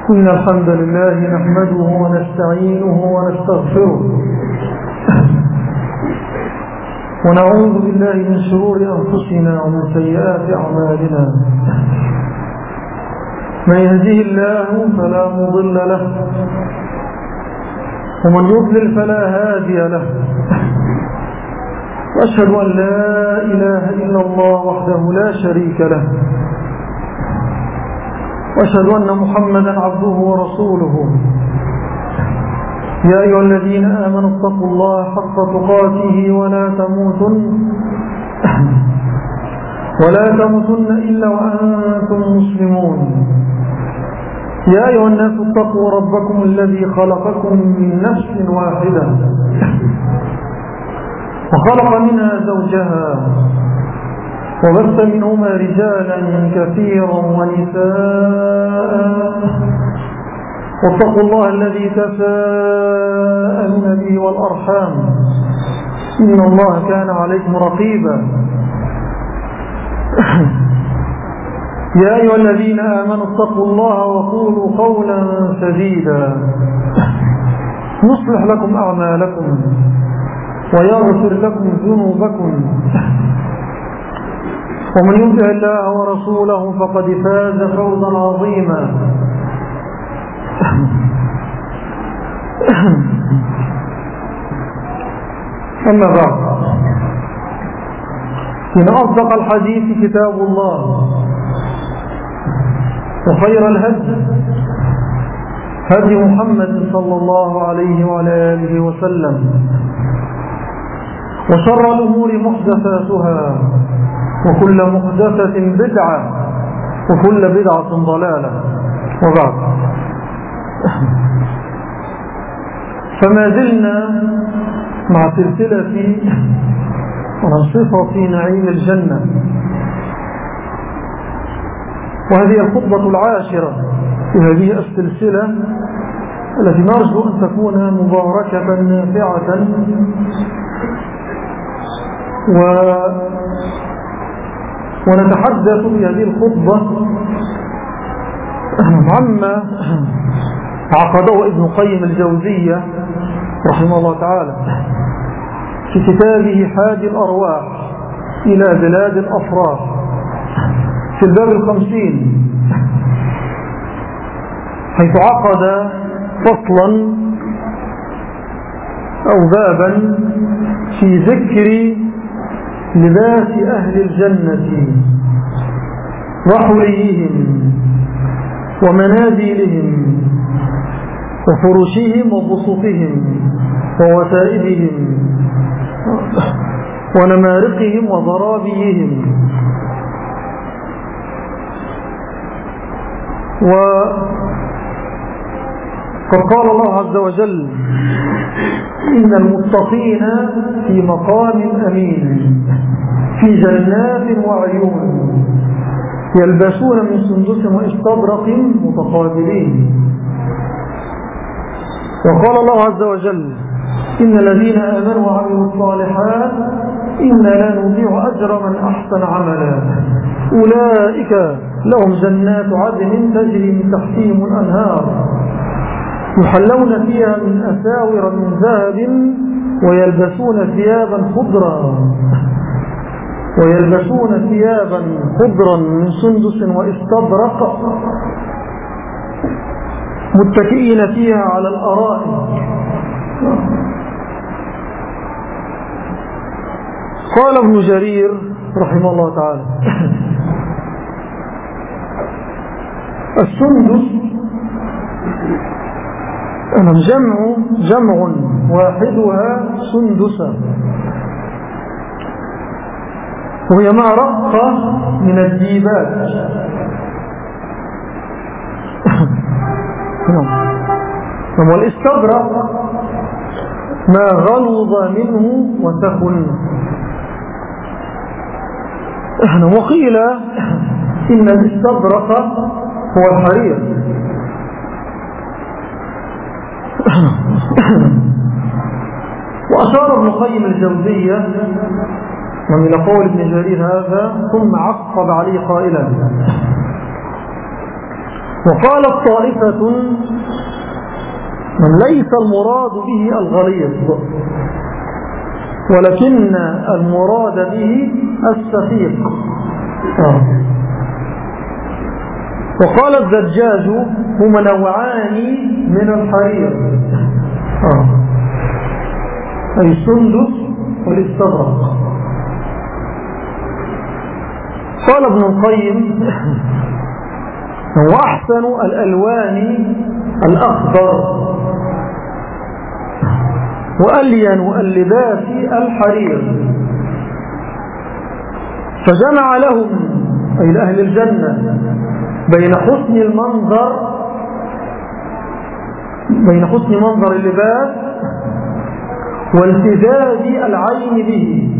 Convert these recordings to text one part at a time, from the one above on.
إن الحمد لله نحمده ونستعينه ونستغفره ونعوذ بالله من شرور أنفسنا ومن سيئات أعمالنا. من يهده الله فلا مضل له ومن يضلل فلا هادي له. وأشهد أن لا إله إلا الله وحده لا شريك له، وأشهد أن محمدا عبده ورسوله. يا أيها الذين آمنوا اتقوا الله حق تقاته ولا تموتن إلا وأنتم مسلمون. يا أيها الناس اتقوا ربكم الذي خلقكم من نفس واحدة وخلق منها زوجها وبث منهما رجالا كثيرا ونساء، واتقوا الله الذي تساءلون به والأرحام إن الله كان عليكم رقيبا. يا أيها الذين آمنوا اتقوا الله وقولوا قولا سديدا يصلح لكم أعمالكم ويغفر لكم ذنوبكم، ومن يطع الله ورسوله فقد فاز فوزا عظيما. أما بعد، إن أصدق الحديث كتاب الله، وخير الهدي هدي محمد صلى الله عليه وعلى آله وسلم، وشر الأمور محدثاتها، وكل محدثة بدعة، وكل بدعة ضلالة. وبعد، فما زلنا مع سلسلة صفة نعيم الجنة، وهذه الخطبة العاشرة في هذه السلسلة التي نرجو أن تكون مباركة نافعة، ونتحدث في هذه الخطبة عما عقده ابن قيم الجوزية رحمه الله تعالى في كتابه حادي الأرواح إلى بلاد الأفراح في الباب 50، حيث عقد فصلا أو بابا في ذكر لباس أهل الجنة وحليهم ومنازلهم وفرشهم وبسطهم ووسائدهم ونمارقهم وضرابيهم. وقد قال الله عز وجل: إن المتقين في مقام أمين في جنات وعيون يلبسون من سندس واستبرق متقابلين. وقال الله عز وجل: إن الذين آمنوا وعملوا الصالحات إنا لا نضيع أجر من أحسن عملا أولئك لهم جنات عدن تجري من تحتهم الأنهار يحلون فيها من أساور من ذهب ويلبسون ثيابا خضرا من سندس واستبرق متكئين فيها على الأرائك. قال ابن جرير رحمه الله تعالى: السندس جمع واحدها سندسة، وهي ما رق من الديباج والاستبرق ما غلظ منه وسخن. وقيل إن الاستبرق هو الحرير. وأشار ابن قيم الجوزية ومن قول ابن جرير هذا ثم عقب عليه قائلا: وقالت طائفة من ليس المراد به الغليظ، ولكن المراد به السفيق. وقال الزجاج هما نوعان من الحرير، أي السندس والاستبرق. قال ابن القيم وأحسن الألوان الأخضر، وألين اللباس الحرير، فجمع لهم أي لأهل الجنة بين حسن منظر اللباس والتذاذ العين به،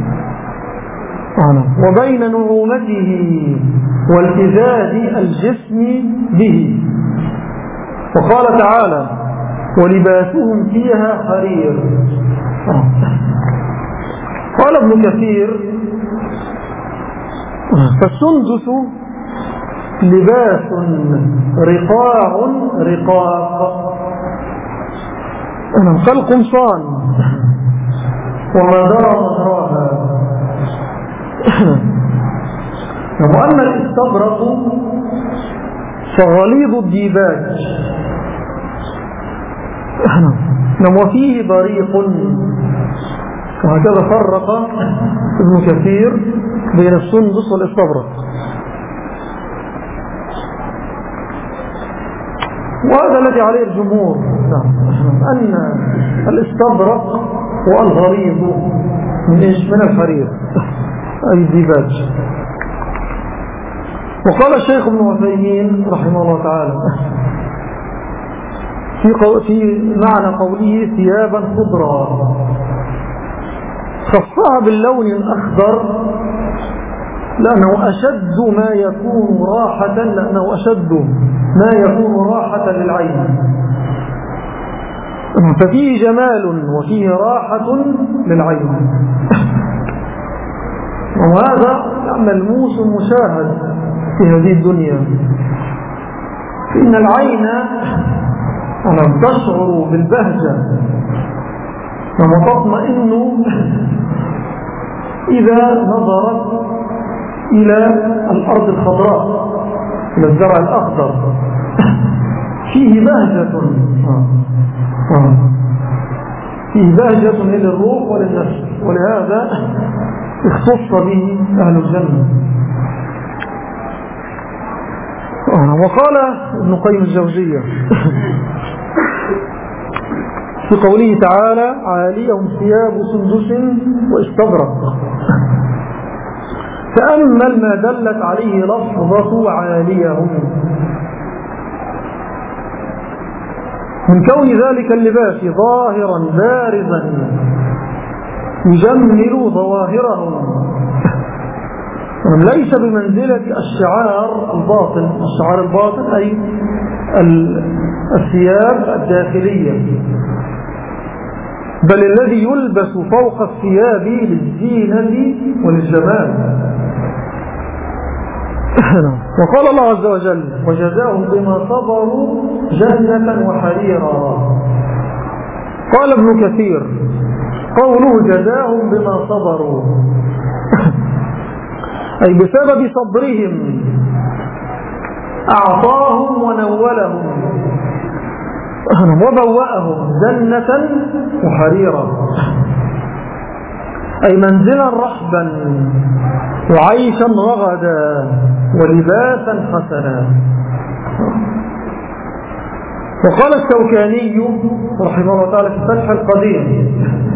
وبين نعومته والتذاذ الجسم به. وقال تعالى ولباسهم فيها حرير. قال ابن كثير فالسندس لباس رقاع رقاق كالقمصان وما درى مهراها. وأما الاستبرق فغليظ الديباج وفيه بريق. وهكذا فرق ابن كثير بين السندس والاستبرق. وهذا الذي عليه الجمهور، أن الاستبرق هو الغليظ من الحرير أي الديباج. وقال الشيخ ابن عثيمين رحمه الله تعالى في معنى قوله ثيابا خضرا خصها باللون الأخضر لأنه أشد ما يكون راحة للعين، ففيه جمال وفيه راحة للعين. وهذا ملموس مشاهد في هذه الدنيا، فإن العين تشعر بالبهجة وتطمئن إذا نظرت إلى الأرض الخضراء، إلى الزرع الأخضر، فيه بهجة للروح وللنفس، ولهذا اختص به أهل الجنة. وقال ابن قيم الجوزية في قوله تعالى عاليهم ثياب سندس واستبرق، تأمل ما دلت عليه لفظة عاليهم من كون ذلك اللباس ظاهرا بارزا يجمل ظواهرهم، ليس بمنزلة الشعار الباطن أي الثياب الداخلية، بل الذي يلبس فوق الثياب للزينة وللجمال. وقال الله عز وجل وجزاهم بما صبروا جنة وحريرا. قال ابن كثير قوله جزاهم بما صبروا أي بسبب صبرهم أعطاهم ونولهم وبوأهم جنة وحريرا، أي منزلا رحبا وعيشا رغدا ولباسا حسنا. وقال الشوكاني رحمه الله تعالى في فتح القدير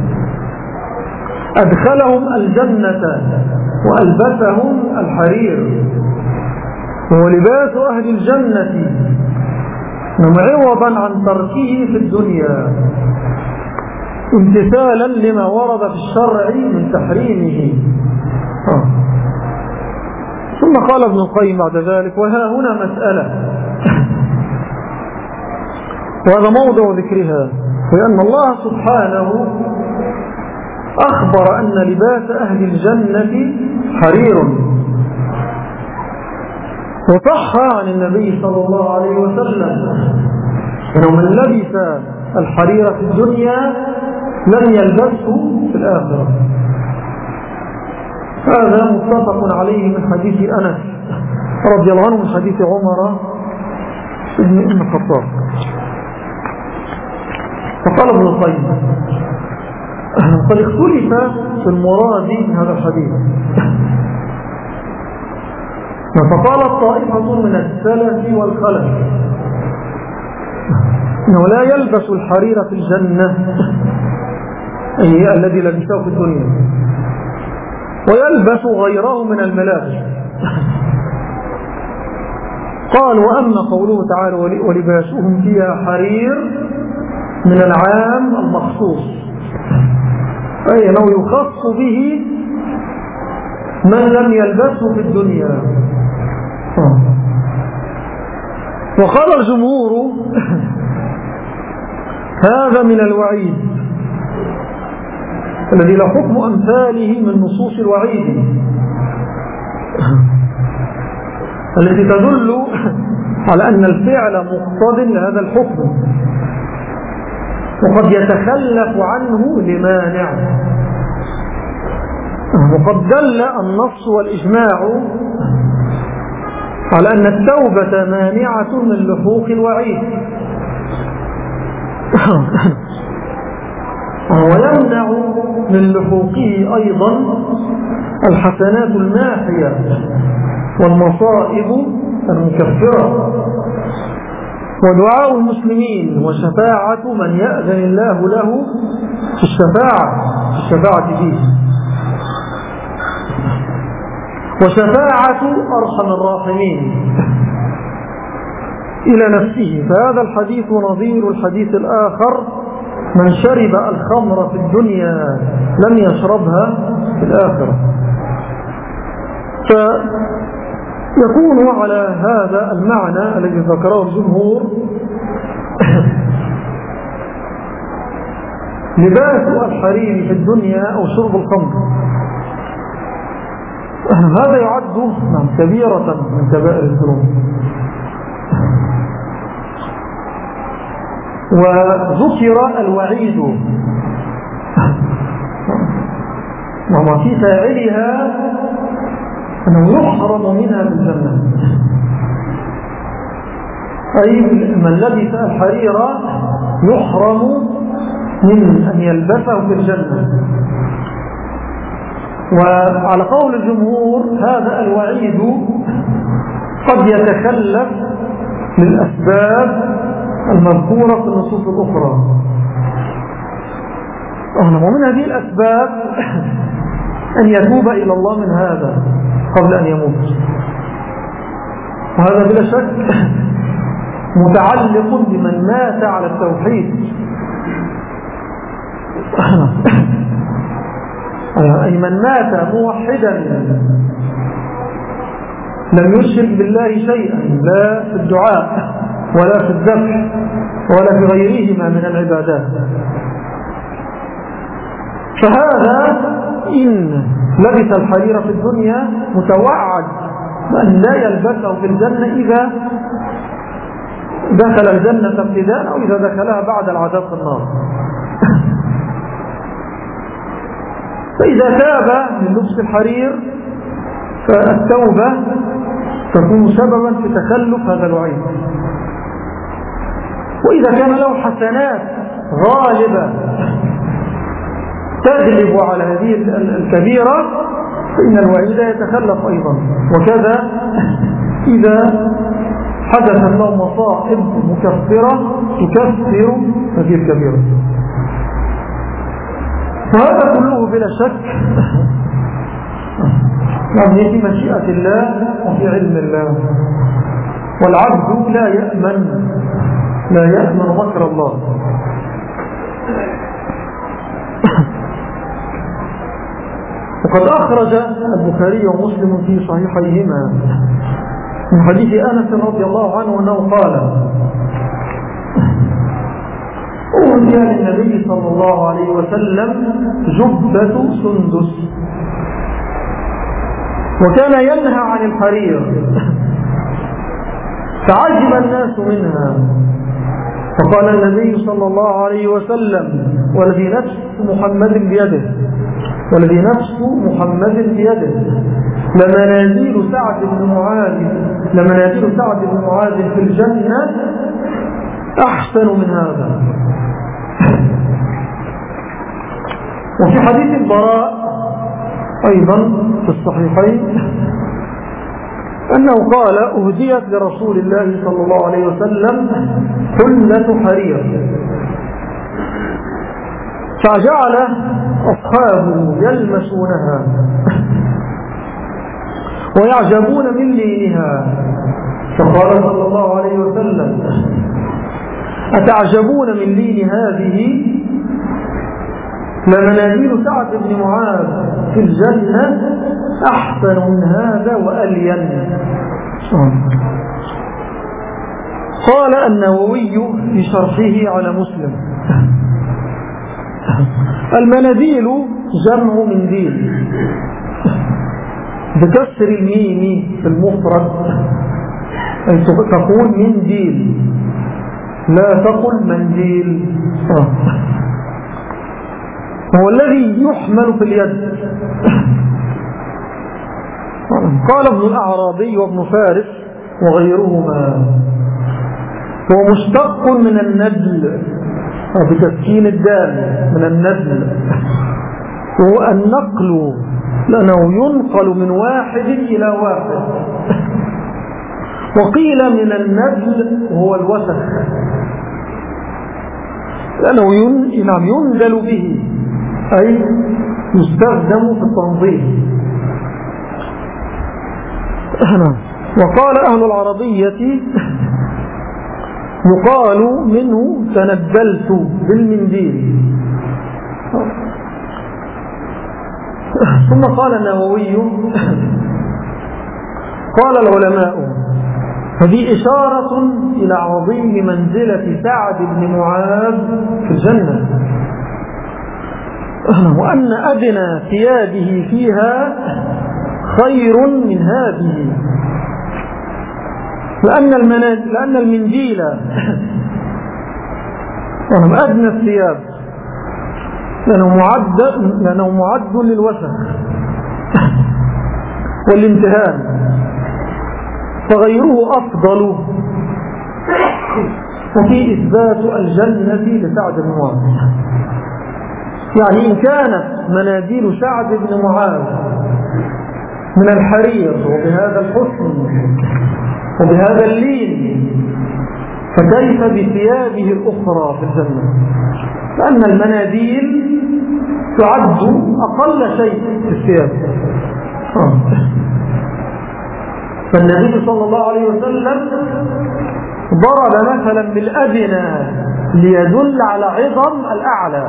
أدخلهم الجنة وألبسهم الحرير، ولباس أهل الجنة عوضا عن تركه في الدنيا امتثالا لما ورد في الشرع من تحريمه. ثم قال ابن القيم بعد ذلك وها هنا مسألة وهذا موضع ذكرها، لأن الله سبحانه أخبر أن لباس أهل الجنة حرير، وصح عن النبي صلى الله عليه وسلم أنه من لبس الحرير في الدنيا لم يلبسه في الآخرة. هذا متفق عليه من حديث أنس رضي الله عنه من حديث عمر بن الخطاب. فقال ابن القيم قد اختلف في المراد من هذا الحديث، فقالت طائفة من السلف والخلف إنه لا يلبس الحرير في الجنة، أي الذي لبسه في الدنيا، ويلبس غيره من الملابس. قال وأما قوله تعالى ولباسهم فيها حرير من العام المخصوص، أي أنه يخص به من لم يلبسه في الدنيا. وقال الجمهور هذا من الوعيد الذي لا حكم أمثاله من نصوص الوعيد التي تدل على أن الفعل مقتضٍ لهذا الحكم، وقد يتخلف عنه لمانع. وقد دل النص والإجماع على أن التوبة مانعة من لحوق الوعيد، ويمنع من لحوقه أيضا الحسنات الماحية والمصائب المكفرة، ودعاء المسلمين وشفاعة من يأذن الله له في الشفاعة فيه، وشفاعة أرحم الراحمين إلى نفسه. فهذا الحديث نظير الحديث الآخر من شرب الخمر في الدنيا لم يشربها في الآخرة. فيكون على هذا المعنى الذي ذكره الجمهور لباس الحرير في الدنيا أو شرب الخمر، هذا يعد كبيرة من كبائر الذنوب. وذكر الوعيد وما في فاعلها أنه يحرم منها في الجنة، أي من لبس الحرير يحرم من أن يلبسه في الجنة. وعلى قول الجمهور هذا الوعيد قد يتخلف للأسباب المذكورة في النصوص الأخرى، ومن هذه الأسباب أن يتوب إلى الله من هذا قبل أن يموت، وهذا بلا شك متعلق بمن مات على التوحيد، أي من مات موحدا لم يشرك بالله شيئا، لا في الدعاء ولا في الذبح ولا في غيرهما من العبادات. فهذا إن لبس الحرير في الدنيا متوعد بأن لا يلبسه في الجنة إذا دخل الجنة ابتداء أو إذا دخلها بعد العذاب في النار. فإذا تاب من لبس الحرير فالتوبة تكون سببا في تخلف هذا الوعيد. وإذا كان له حسنات غالبة تغلب على هذه الكبيرة فإن الوعيد يتخلف أيضا. وكذا إذا حدثت له مصائب مكفرة تكفر هذه الكبيرة. فهذا كله بلا شك يعني في مشيئة الله وفي علم الله، والعبد لا يأمن مكر الله. وقد أخرج البخاري ومسلم في صحيحيهما من حديث أنس رضي الله عنه أنه قال: أهدي للنبي صلى الله عليه وسلم جبة سندس، وكان ينهى عن الحرير فعجب الناس منها، فقال النبي صلى الله عليه وسلم: والذي نفس محمد بيده لمنازل سعد بن معاذ في الجنة أحسن من هذا. وفي حديث البراء أيضا في الصحيحين أنه قال: أهديت لرسول الله صلى الله عليه وسلم حلة حرير، فجعل أصحابه يلمسونها ويعجبون من لينها، فقال صلى الله عليه وسلم: أتعجبون من لين هذه؟ لمنازل سعد بن معاذ في الجنة أحسن من هذا وألين. قال النووي في شرحه على مسلم: المناديل جمع منديل بكسر الميم في المفرد، أي تقول منديل لا تقل منديل. هو الذي يحمل في اليد. قال ابن الأعرابي وابن فارس وغيرهما: هو مشتق من الندل بتسكين الدال، من الندل، وهو النقل، لأنه ينقل من واحد إلى واحد. وقيل من الندل هو الوسخ، لأنه ينزل به، أي يستخدم في التنظيف. وقال أهل العربية: يقال منه تندلت بالمنديل. ثم قال النووي: قال العلماء: هذه إشارة إلى عظيم منزلة سعد بن معاذ في الجنة، وأن أدنى ثيابه فيها خير من هذه، لأن المنديل أدنى الثياب، لأنه معد للوسخ والامتهان، فغيره أفضل. وفي إثبات الجنة لسعد بن معاذ، يعني إن كانت منازل سعد بن معاذ من الحرير وبهذا الحسن وبهذا اللين، فكيف بثيابه الأخرى في الجنة؟ لأن المناديل تعد أقل شيء في الثياب. فالنبي صلى الله عليه وسلم ضرب مثلا بالأدنى ليدل على عظم الأعلى.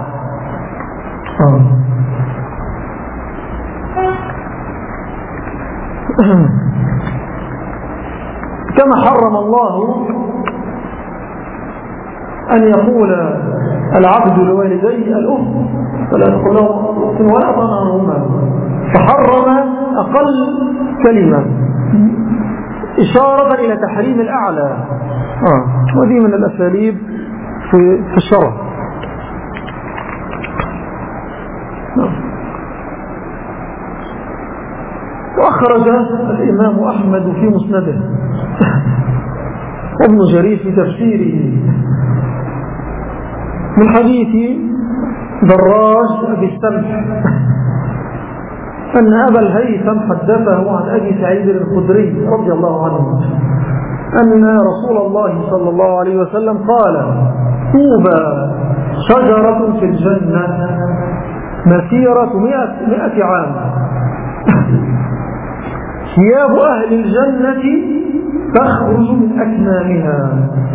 كما حرم الله أن يقول العبد لوالديه الأف ولا تقول لهم ولا تنهرهما، فحرم أقل كلمة إشارة إلى تحريم الأعلى. وهذه من الأساليب في الشرع. وأخرج الإمام أحمد في مسنده وابن جرير في تفسيره من حديث دراج أبي السمح أن أبا الهيثم حدثه عن أبي سعيد الخدري رضي الله عنه أن رسول الله صلى الله عليه وسلم قال: طوبى شجرة في الجنة مسيرة 100 عام، ثياب أهل الجنة تخرج من أكمامها.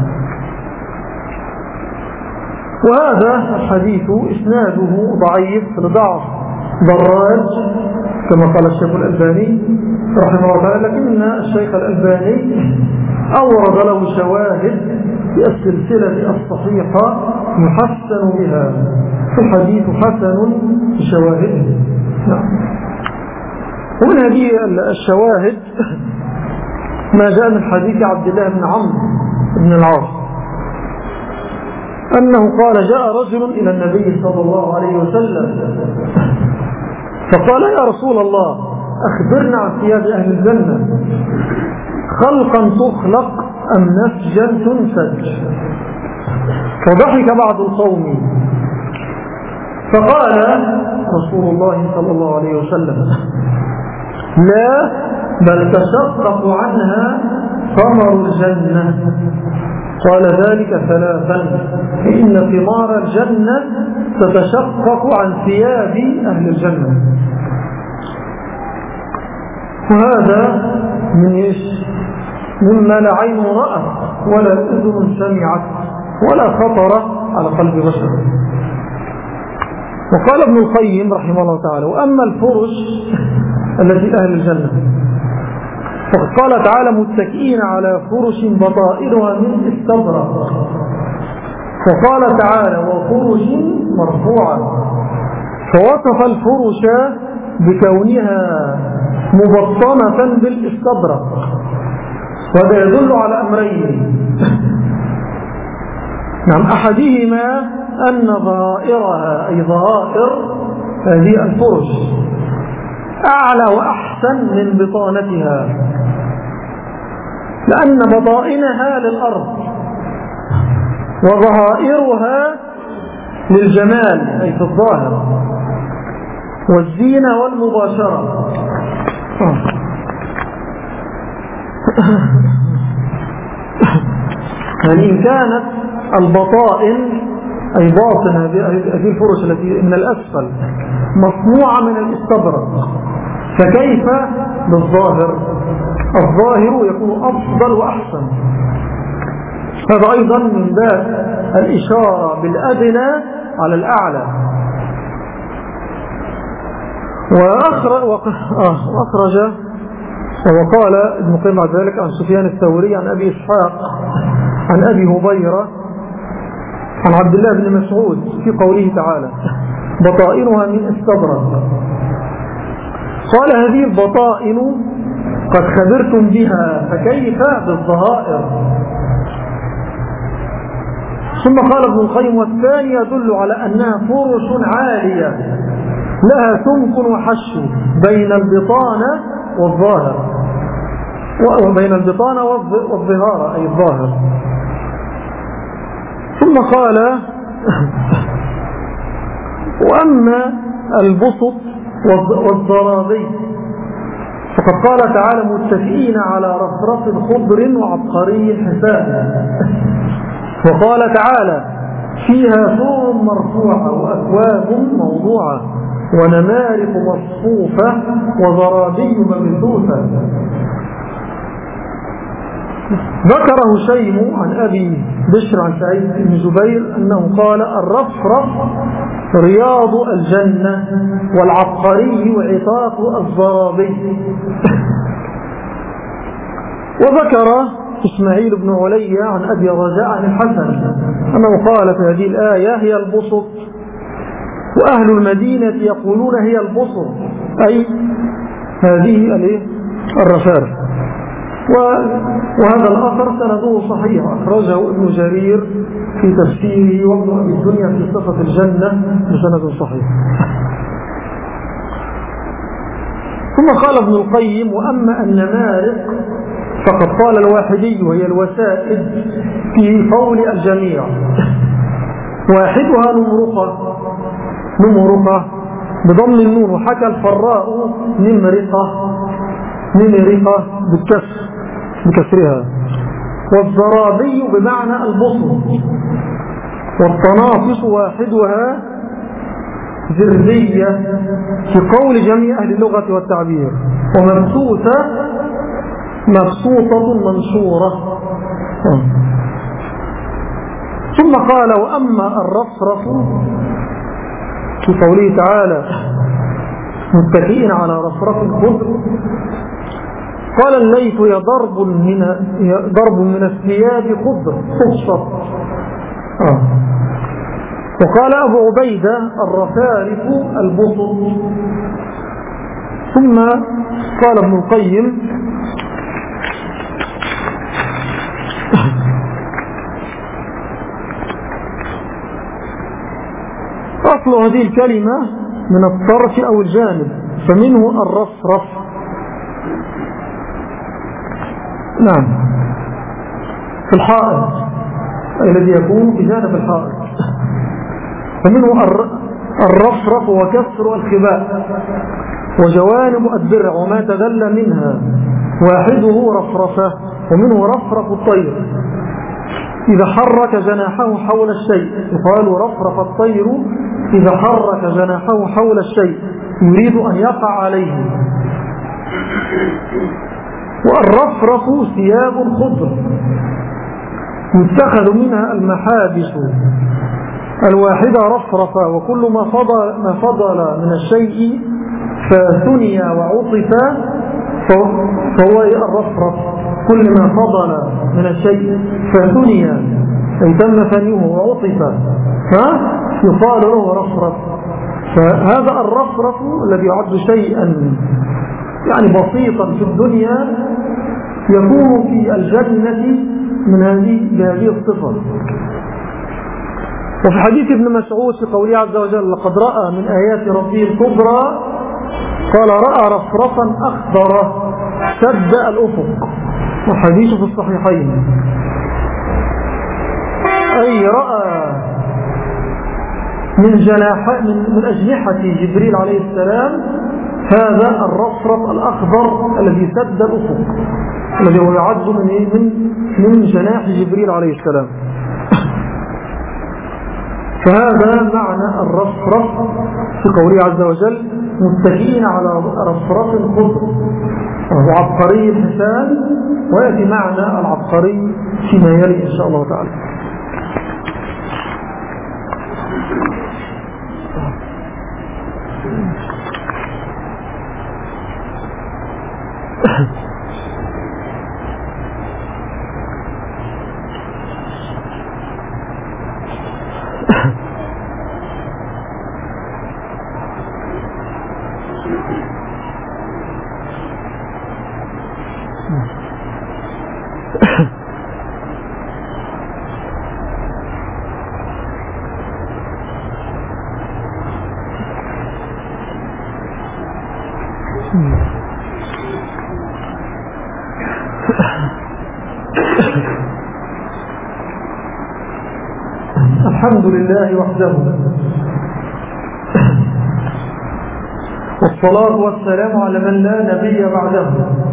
وهذا الحديث إسناده ضعيف لضعف دراج كما قال الشيخ الألباني رحمه الله تعالى، لكن الشيخ الألباني أورد له شواهد في السلسلة الصحيحة يحسن بها، الحديث حسن بشواهده. ومن هذه الشواهد ما جاء من حديث عبد الله بن عمرو بن العاص أنه قال جاء رجل إلى النبي صلى الله عليه وسلم فقال يا رسول الله أخبرنا عن ثياب أهل الجنة خلقا تخلق أم نسجا تنسج؟ فضحك بعض القوم فقال رسول الله صلى الله عليه وسلم لا بل تشقق عنها ثمر الجنة. قال ذلك ثلاثا فإن ثمار الجنة تتشقق عن ثياب أهل الجنة. وهذا مما لا عين رأت ولا أذن سمعت ولا خطر على قلب بشر. وقال ابن القيم رحمه الله تعالى وأما الفرش التي أهل الجنة فقد قال تعالى متكئين على فرش بطائنها من استبرق. وقال تعالى وفرش مرفوعة فوصف الفرش بكونها مبطنة بالاستبرق. وهذا يدل على أمرين نعم أحدهما أن ظاهرها أي ظاهر هذه الفرش أعلى وأحسن من بطانتها لأن بطائنها للأرض وظهائرها للجمال أي في الظاهر والزينة والمباشرة. يعني إن كانت البطائن أي باطن هذه الفرش التي من الأسفل مصنوعة من الاستبرق فكيف بالظاهر؟ الظاهر يكون أفضل وأحسن. هذا أيضا من باب الإشارة بالأدنى على الأعلى. وأخرج وقال ابن القيم بعد ذلك عن سفيان الثوري عن أبي إسحاق عن أبي هبيرة عن عبد الله بن مسعود في قوله تعالى بطائنها من استبرق. قال هذه البطائن قد خبرتم بها فكيف بالظهائر؟ ثم قال ابن القيم والثاني يدل على أنها فرش عالية لها سمك وحشو بين البطانة والظاهر وبين البطانة والظهار أي الظاهر. ثم قال وأما البسط والضرابي فقد قال تعالى متكئين على رفرف خضر وعبقري حسان. وقال تعالى فيها سرر مرفوعة وأكواب موضوعة ونمارق مصفوفة وزرابي مبثوثة. ذكر هشيم عن أبي بشر عن سعيد بن جبير أنه قال الرفرف رياض الجنة والعبقري وعطاف الزرابي. وذكر إسماعيل بن علي عن أبي رجاء عن الحسن أنه قال في هذه الآية هي البسط وأهل المدينة يقولون هي البسط أي هذه الرفارف. وهذا الأثر سنده صحيح أخرجه ابن جرير في تفسيره وابن أبي الدنيا في صفة الجنة بسند صحيح. ثم قال ابن القيم وأما النمارق فقد قال الواحدي وهي الوسائد في قول الجميع واحدها نمرقة بضم النون وحكى الفراء نمرقة بكسرها والزرابي بمعنى البصر والتنافس واحدها زرية في قول جميع أهل اللغة والتعبير مبسوطة منشورة. ثم قال وأما الرفرف في قوله تعالى متكئين على رفرف خضر قال الليث هي ضرب من الثياب خضر خصت. وقال أبو عبيدة الرفارف البسط. ثم قال ابن القيم وأصل هذه الكلمة من الطرف أو الجانب، فمنه الرفرف. نعم، في الحائط أي الذي يكون بجانب الحائط، فمنه الرفرف وكسر الخباء وجوانب الدرع وما تدل منها، واحده رفرفة. ومنه رفرف الطير إذا حرك جناحه حول الشيء، يقال رفرف الطير إذا حرك جناحه حول الشيء يريد أن يقع عليه. والرفرف ثياب خضر يتخذ منها المحابس الواحدة رفرفة، وكل ما فضل من الشيء فثني وعطف فهو الرفرف. كل ما فضل من الشيء فثني أي تم ثنيه وعطف يقال له رفرف. فهذا الرفرف الذي يعد شيئا يعني بسيطا في الدنيا يكون في الجنة بهذه الصفة. وفي حديث ابن مسعود في قوله عز وجل لقد رأى من آيات ربه الكبرى قال رأى رفرفا أخضر سد الأفق، والحديث في الصحيحين. أي رأى من أجنحة جبريل عليه السلام هذا الرفرف الأخضر الذي سد الأفق، الذي هو يعد من جناح جبريل عليه السلام. فهذا معنى الرفرف في قوله عز وجل متكئين على رفرف خضر، وهو عبقري الحسان، ويأتي معنى العبقري فيما يلي إن شاء الله تعالى. الحمد لله وحده، والصلاة والسلام على من لا نبي بعده،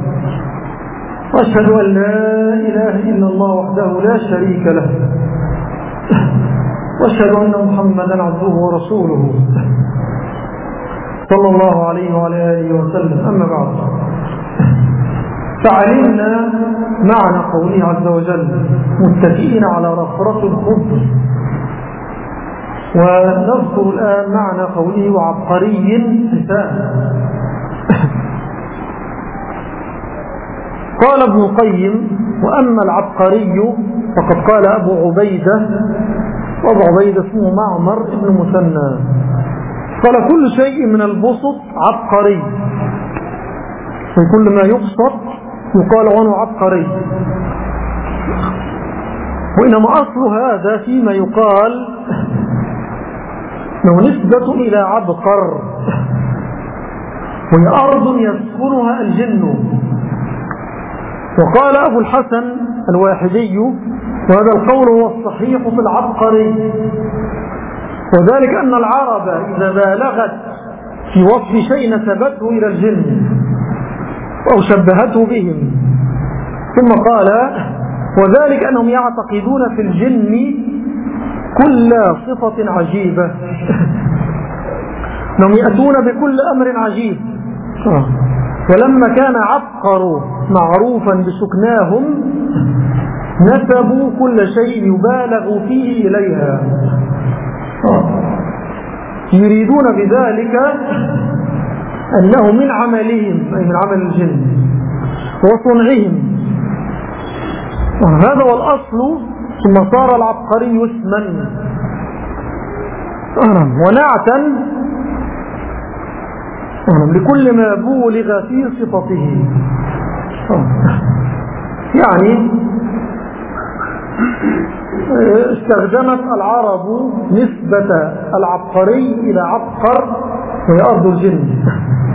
وأشهد أن لا إله إلا الله وحده لا شريك له، وأشهد أن محمدا عبده ورسوله صلى الله عليه وعلى آله وسلم. أما بعد، فعلمنا معنى قوله عز وجل متكئين على رفرف خضر، ونذكر الآن معنى قوله وعبقري حسان. قال ابن القيم وأما العبقري فقد قال أبو عبيدة، وأبو عبيدة اسمه معمر ابن مثنى، قال كل شيء من البسط عبقري، وكل ما يبسط يقال عنه عبقري. وإنما أصل هذا فيما يقال له نسبة إلى عبقر، وهي أرض يسكنها الجن. وقال أبو الحسن الواحدي وهذا القول هو الصحيح في العبقري، وذلك أن العرب إذا بالغت في وصف شيء نسبته إلى الجن أو شبهته بهم، ثم قال وذلك أنهم يعتقدون في الجن كل صفة عجيبة، أنهم يأتون بكل أمر عجيب. ولما كان عبقر معروفا بسكناهم نسبوا كل شيء يبالغ فيه إليها، يريدون بذلك أنه من عملهم أي من عمل الجن وصنعهم. هذا هو الأصل، ثم صار العبقري اسما ونعتا لكل ما بولغ في صفته. يعني استخدمت العرب نسبة العبقري إلى عبقر وهي أرض الجن.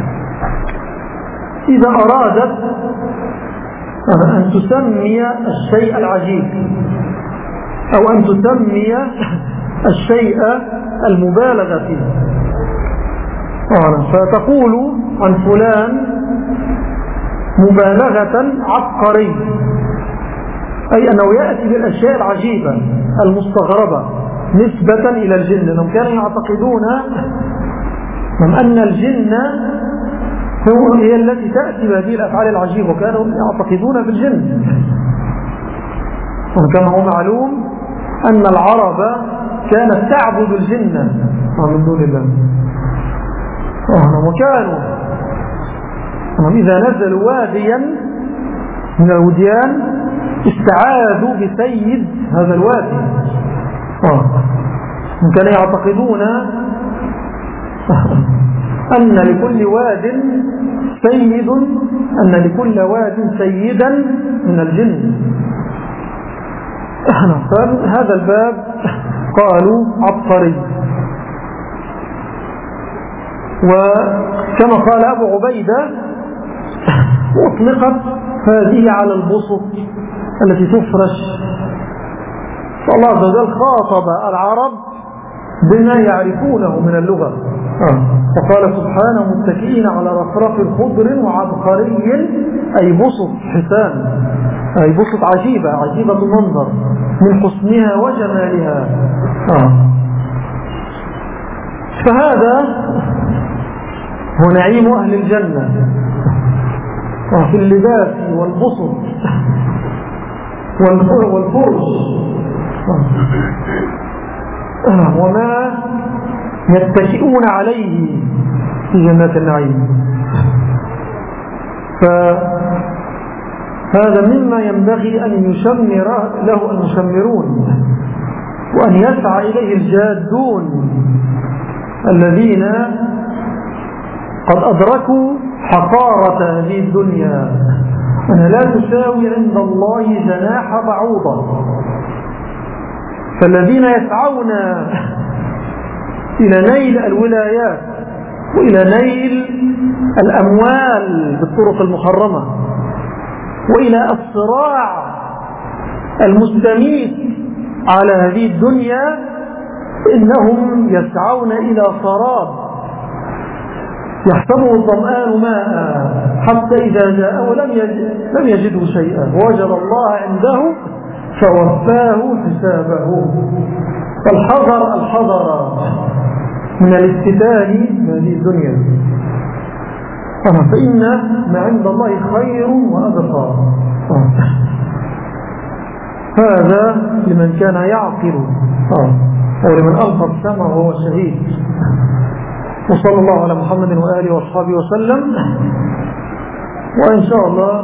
إذا أرادت أن تسمي الشيء العجيب أو أن تسمي الشيء المبالغ فيه، فتقول عن فلان مبالغة عبقري، أي أنه يأتي بالأشياء العجيبة المستغربة نسبة إلى الجن، لأنهم كانوا يعتقدون أن الجن هي التي تأتي بهذه الأفعال العجيبة، وكانوا يعتقدون بالجن. وكما هو معلوم أن العرب كانت تعبد الجن من دون الله، وكانوا إذا نزلوا واديا من الوديان استعاذوا بسيد هذا الوادي. كانوا يعتقدون أن لكل واد سيد، أن لكل واد سيدا من الجن. هذا الباب قالوا عبقري. وكما قال أبو عبيدة أطلقت هذه على البسط التي تفرش، فالله عز وجل خاطب العرب بما يعرفونه من اللغة، فقال سبحانه متكئين على رفرف خضر وعبقري، أي بسط حسان، أي بسط عجيبة المنظر من حسنها وجمالها. فهذا هو نعيم أهل الجنة في اللباس والبسط والفرش وما يتكئون عليه في جنات النعيم. فهذا مما ينبغي أن يشمر له المشمرون، وأن يسعى إليه الجادون الذين قد أدركوا حقارة هذه الدنيا، أنها لا تساوي عند الله جناح بعوضة. فالذين يسعون إلى نيل الولايات وإلى نيل الأموال بالطرق المحرمة وإلى الصراع المستميت على هذه الدنيا، إنهم يسعون إلى سراب يحسبه الظمآن ماء حتى إذا جاءه لم يجده شيئا ووجد الله عنده فوفاه حسابه. فالحذر من الاستدلال بهذه الدنيا، فإن ما عند الله خير وأبقى. هذا لمن كان يعقل ولمن ألقى السمع وهو شهيد. وصلى الله على محمد وآله وأصحابه وسلم. وإن شاء الله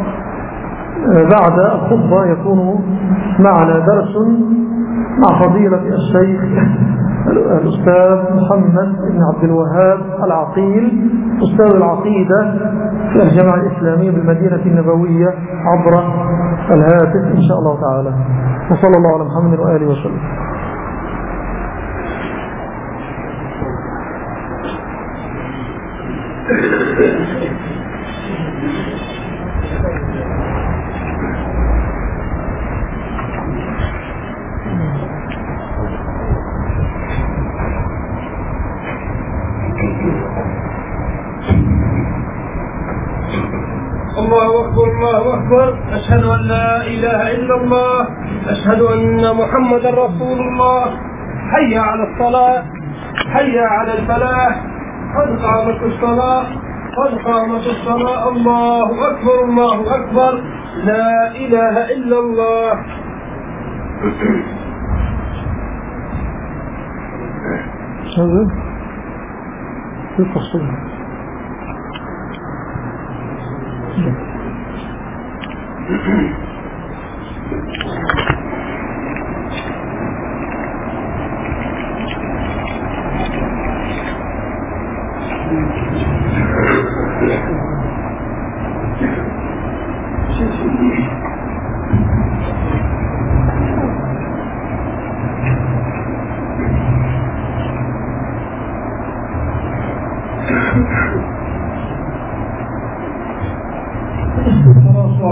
بعد الخطبة يكون معنا درس مع فضيلة الشيخ الأستاذ محمد بن عبد الوهاب العقيل، أستاذ العقيدة في الجامعة الإسلامية بالمدينة النبوية، عبر الهاتف إن شاء الله تعالى. وصلى الله على محمد وآله وسلم. الله أكبر الله أكبر، أشهد أن لا إله إلا الله، أشهد أن محمدا رسول الله. حي على الصلاة، حي على الفلاح، قد قامت الصلاة، قد قامت الصلاة. الله أكبر الله أكبر، لا إله إلا الله. هذا في التصوير.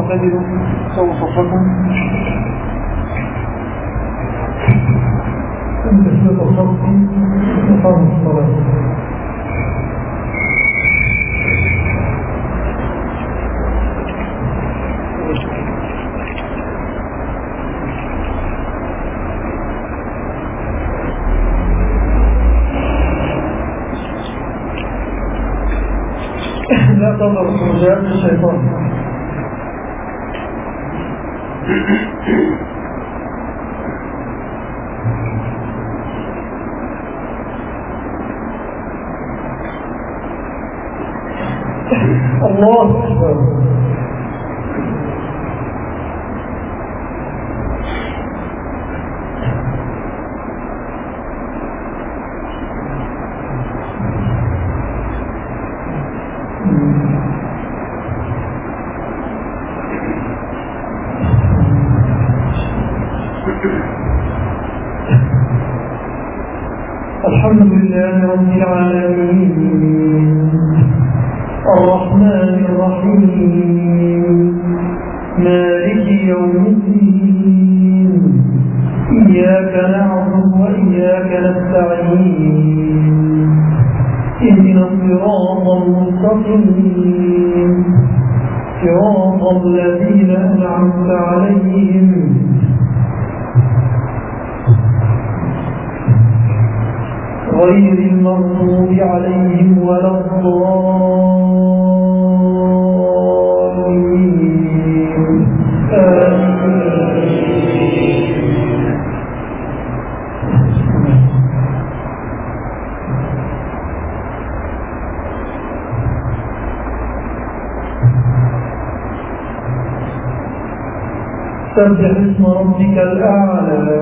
واعتدلوا سووا صفكم تسلية الصف إقامة الصلاة. لا تضر الرجال الشيطان. الله أكبر. الحمد لله رب العالمين الرحمن الرحيم مالك يوم الدين إياك نعبد وإياك نستعين اهدنا الصراط المستقيم صراط الذين أنعمت عليهم غير المغضوب عليهم ولا الضالين سبح اسم ربك الأعلى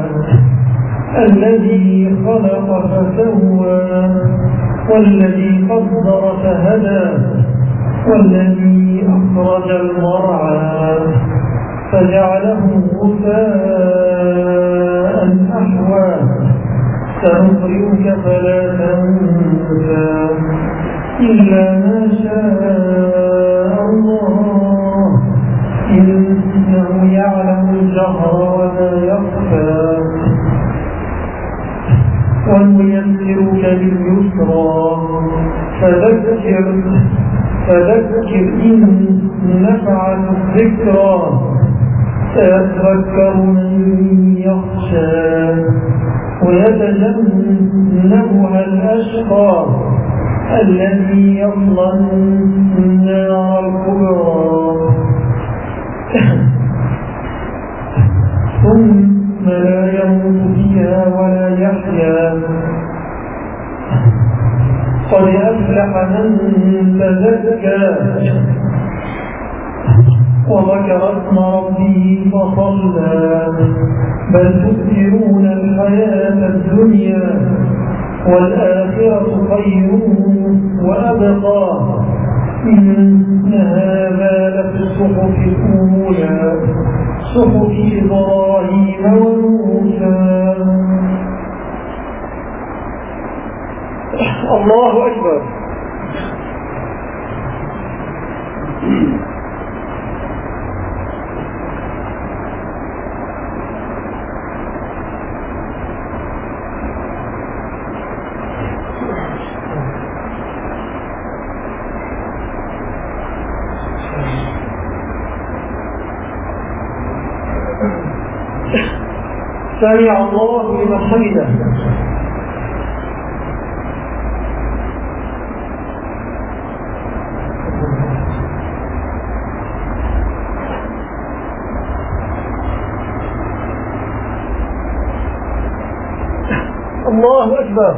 الذي خلق فسوى والذي قدر فهدى والذي أخرج المرعى فجعله غثاء أحوى سنقرئك فلا تنسى إلا ما شاء الله إنه يعلم الجهر وما يخفى ونيسرك لليسرى فذكر إن نفعت الذكرى سيذكر من يخشى ويتجنبها الأشقى الذي يصلى النار الكبرى ثم لا يموت فيها ولا يحيا قد أفلح من تزكى وذكر اسم ربه فصلى بل تؤثرون الحياة الدنيا والآخرة خير وأبقى إن هذا لفي الصحف الأولى صحف إبراهيم وموسى. الله أكبر. سمع الله لمن حمده. الله أكبر.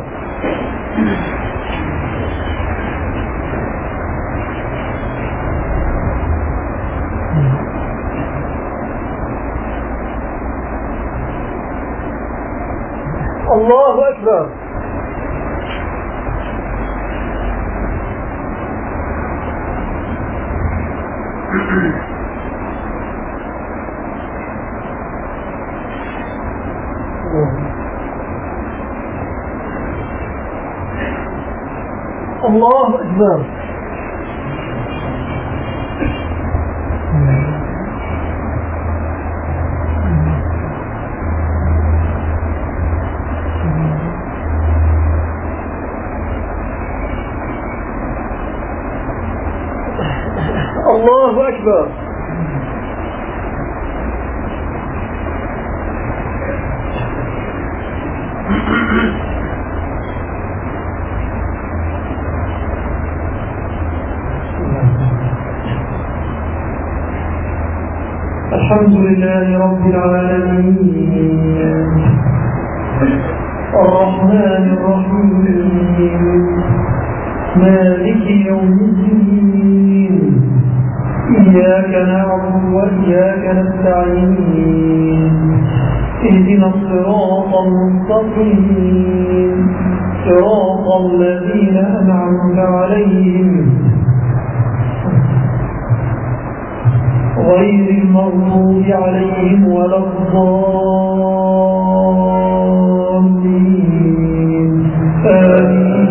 الله أكبر. الله أكبر. الله أكبر. الحمد لله رب العالمين الرحمن الرحيم مالك يوم الدين إياك نعبد وإياك نستعين اهدنا الصراط المستقيم صراط الذين أنعمت عليهم غير المغضوب عليهم ولا الضالين آمين.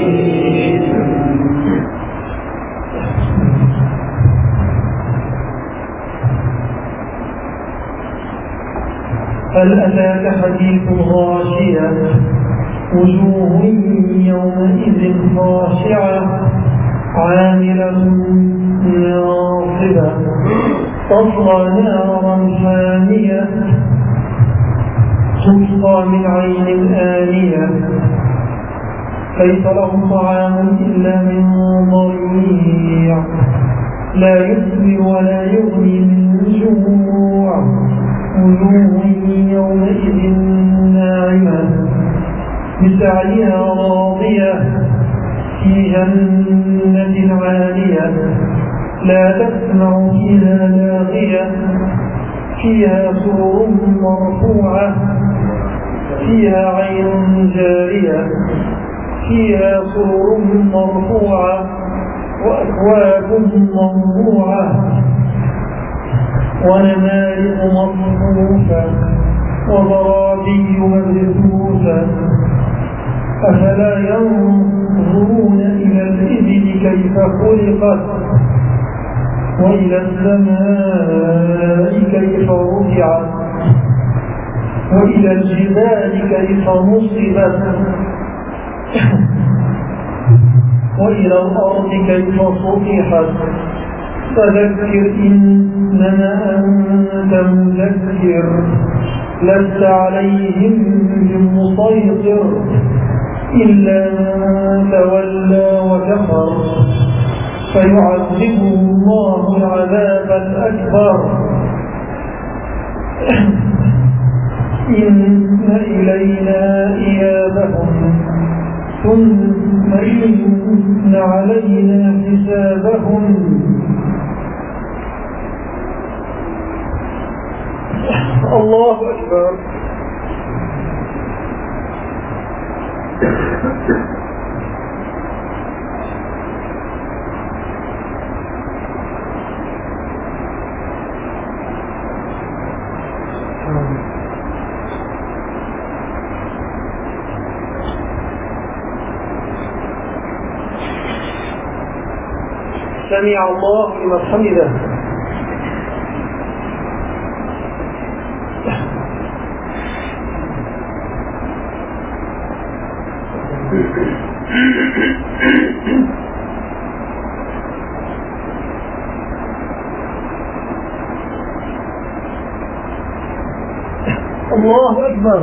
هل أتاك حديث غاشية وجوه يومئذ خاشعة عاملة ناصبة تصلى نارا حامية تسقى من عين آنية ليس لهم طعام إلا من ضريع لا يسمن ولا يغني من جوع وجوه يومئذ ناعمة بسعيها راضية في جنة عالية لا تسمع فيها لاغية فيها سرر مرفوعة فيها عين جارية فيها سرر مرفوعة وأكواب موضوعة ونمارق مصفوفة وضرابي مبثوثة أفلا ينظرون إلى الإبل كيف خلقت وإلى السماء كيف رفعت وإلى الجبال كيف نصبت وإلى الأرض كيف سطحت فذكر إنما أنت مذكر لست عليهم بمسيطر إلا من تولى وكفر فيعذبه الله العذاب الأكبر إن إلينا إيابهم ثم إن علينا حسابهم الله أكبر. سمع الله لمن حمده. الله أكبر.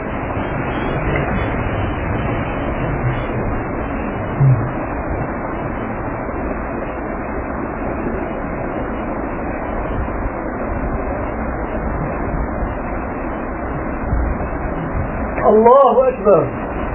الله أكبر.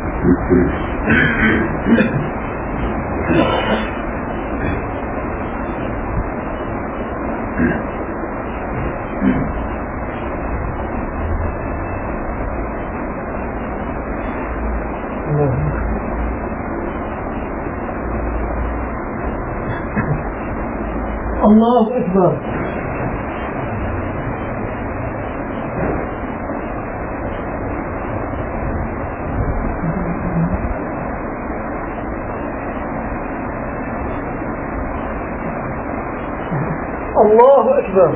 الله أكبر. الله أكبر.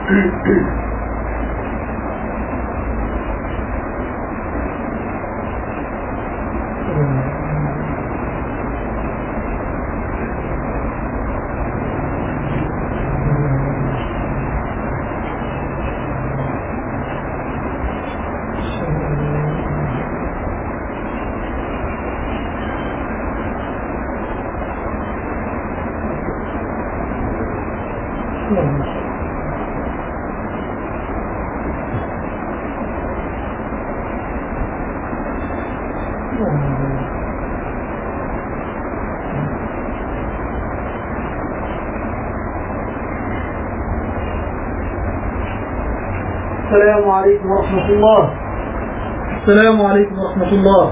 السلام عليكم ورحمة الله. السلام عليكم ورحمة الله.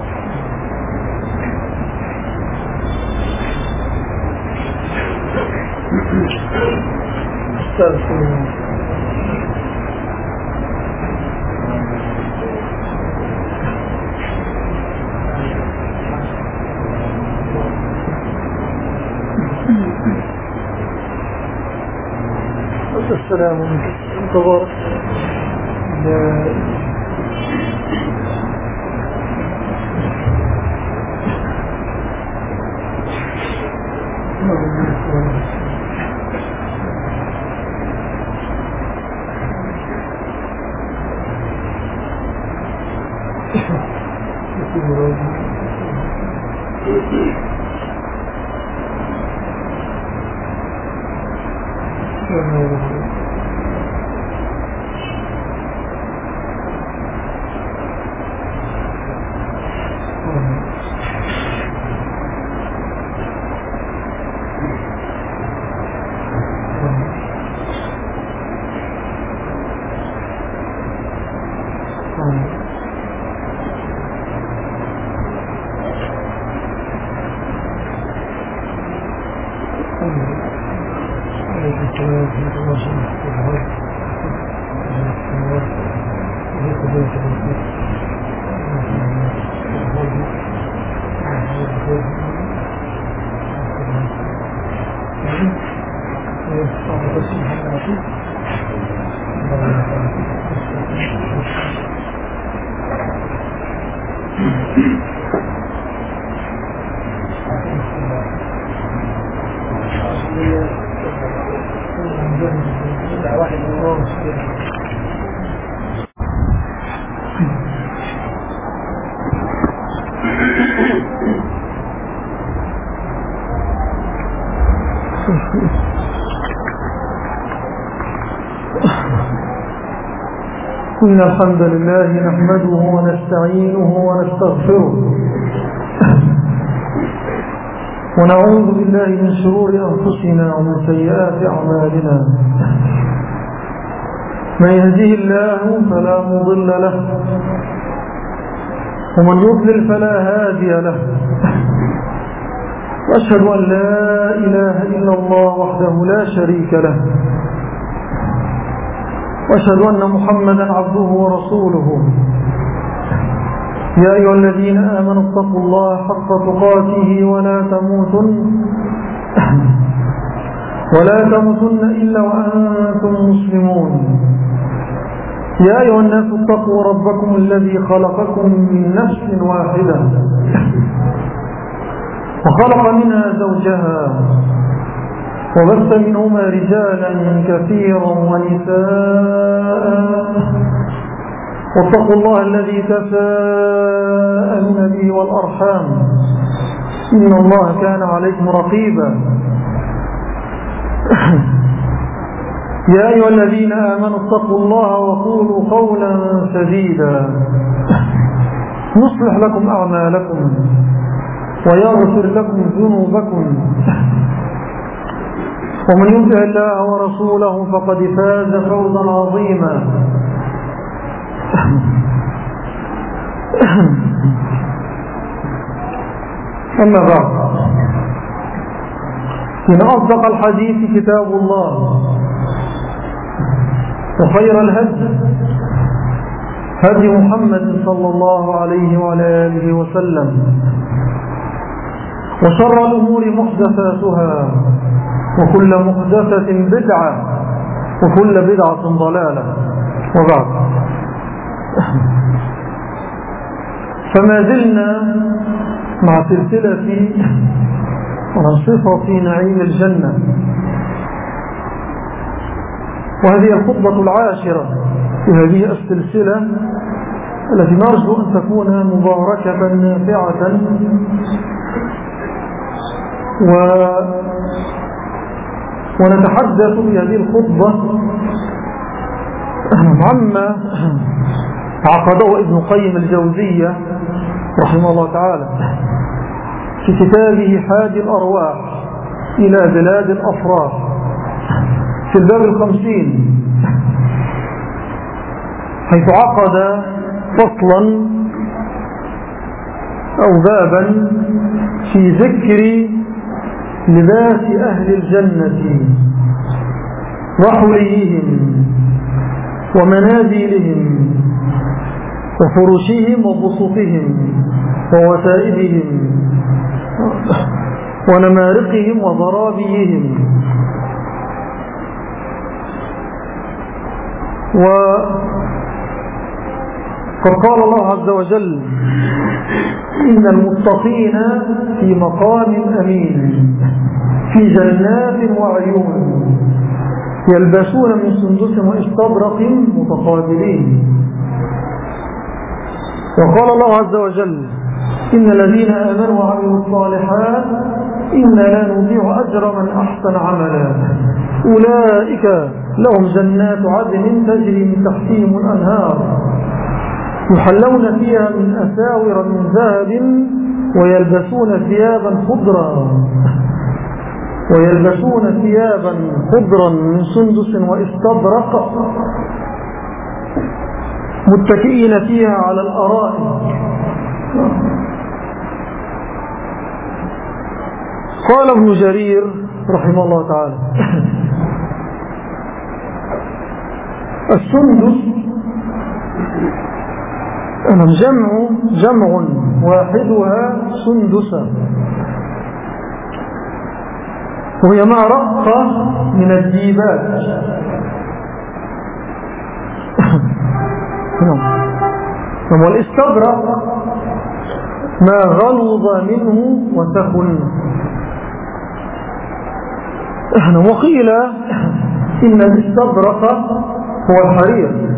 السلام عليكم تبارك. إن الحمد لله نحمده ونستعينه ونستغفره ونعوذ بالله من شرور أنفسنا ومن سيئات أعمالنا. من يهده الله فلا مضل له ومن يضلل فلا هادي له. وأشهد أن لا إله إلا الله وحده لا شريك له، وأشهد أن محمدا عبده ورسوله. يا أيها الذين آمنوا اتقوا الله حق تقاته ولا تموتن إلا وأنتم مسلمون. يا أيها الناس اتقوا ربكم الذي خلقكم من نفس واحدة وخلق منها زوجها وبث منهما رجالا كثيرا ونساء، واتقوا الله الذي تساءلون به والأرحام إن الله كان عليكم رقيبا. يا أيها الذين آمنوا اتقوا الله وقولوا قولا سديدا يصلح لكم أعمالكم ويغفر لكم ذنوبكم، ومن يطع الله ورسوله فقد فاز فوزا عظيما. أما بعد، إن أصدق الحديث كتاب الله، وخير الهدي هدي محمد صلى الله عليه وعلى آله وسلم، وشر الأمور محدثاتها، وكل محدثة بدعة، وكل بدعة ضلالة، وبعد. فما زلنا مع سلسلة صفة نعيم الجنة، وهذه الخطبة العاشرة في هذه السلسلة التي نرجو أن تكون مباركة نافعة، ونتحدث في هذه الخطبة عما عقده ابن قيم الجوزية رحمه الله تعالى في كتابه حاد الأرواح إلى بلاد الأفراح في الباب 50، حيث عقد فصلا أو بابا في ذكر لباس أهل الجنة وحليهم ومنازلهم وفرشهم وبسطهم ووسائدهم ونمارقهم وضرابيهم. فقال الله عز وجل: إن المتقين في مقام أمين في جنات وعيون يلبسون من سندس واستبرق متقابلين. وقال الله عز وجل: إن الذين آمنوا وعملوا الصالحات إنا لا نضيع أجر من أحسن عملا أولئك لهم جنات عدن تجري من تحتهم الأنهار يحلون فيها من أساور من ذهب ويلبسون ثيابا خضرا من سندس واستبرق متكئين فيها على الأرائك. قال ابن جرير رحمه الله تعالى: السندس جمع واحدها سندسة، وهي ما رق من الديباج. والاستبرق ما غلظ منه وسخن. وقيل إن الاستبرق هو الحرير.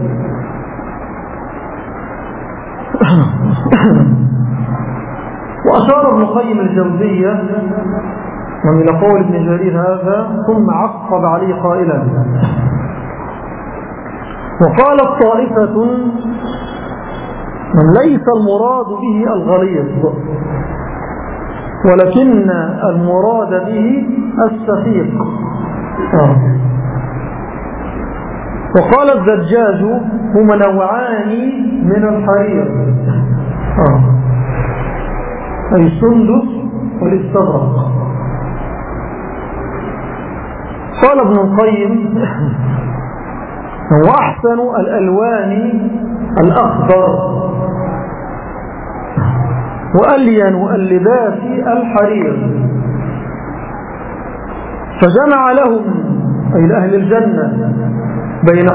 وأشار ابن قيم الجوزية ومن قول ابن جرير هذا ثم عقب عليه قائلا: وقالت طائفة من ليس المراد به الغليظ ولكن المراد به السفيق. وقال الزجاج: هما نوعان من الحرير، أي السندس والاستبرق. قال ابن القيم: وأحسن الألوان الأخضر وألين اللباس الحرير. فجمع لهم أي لأهل الجنة بين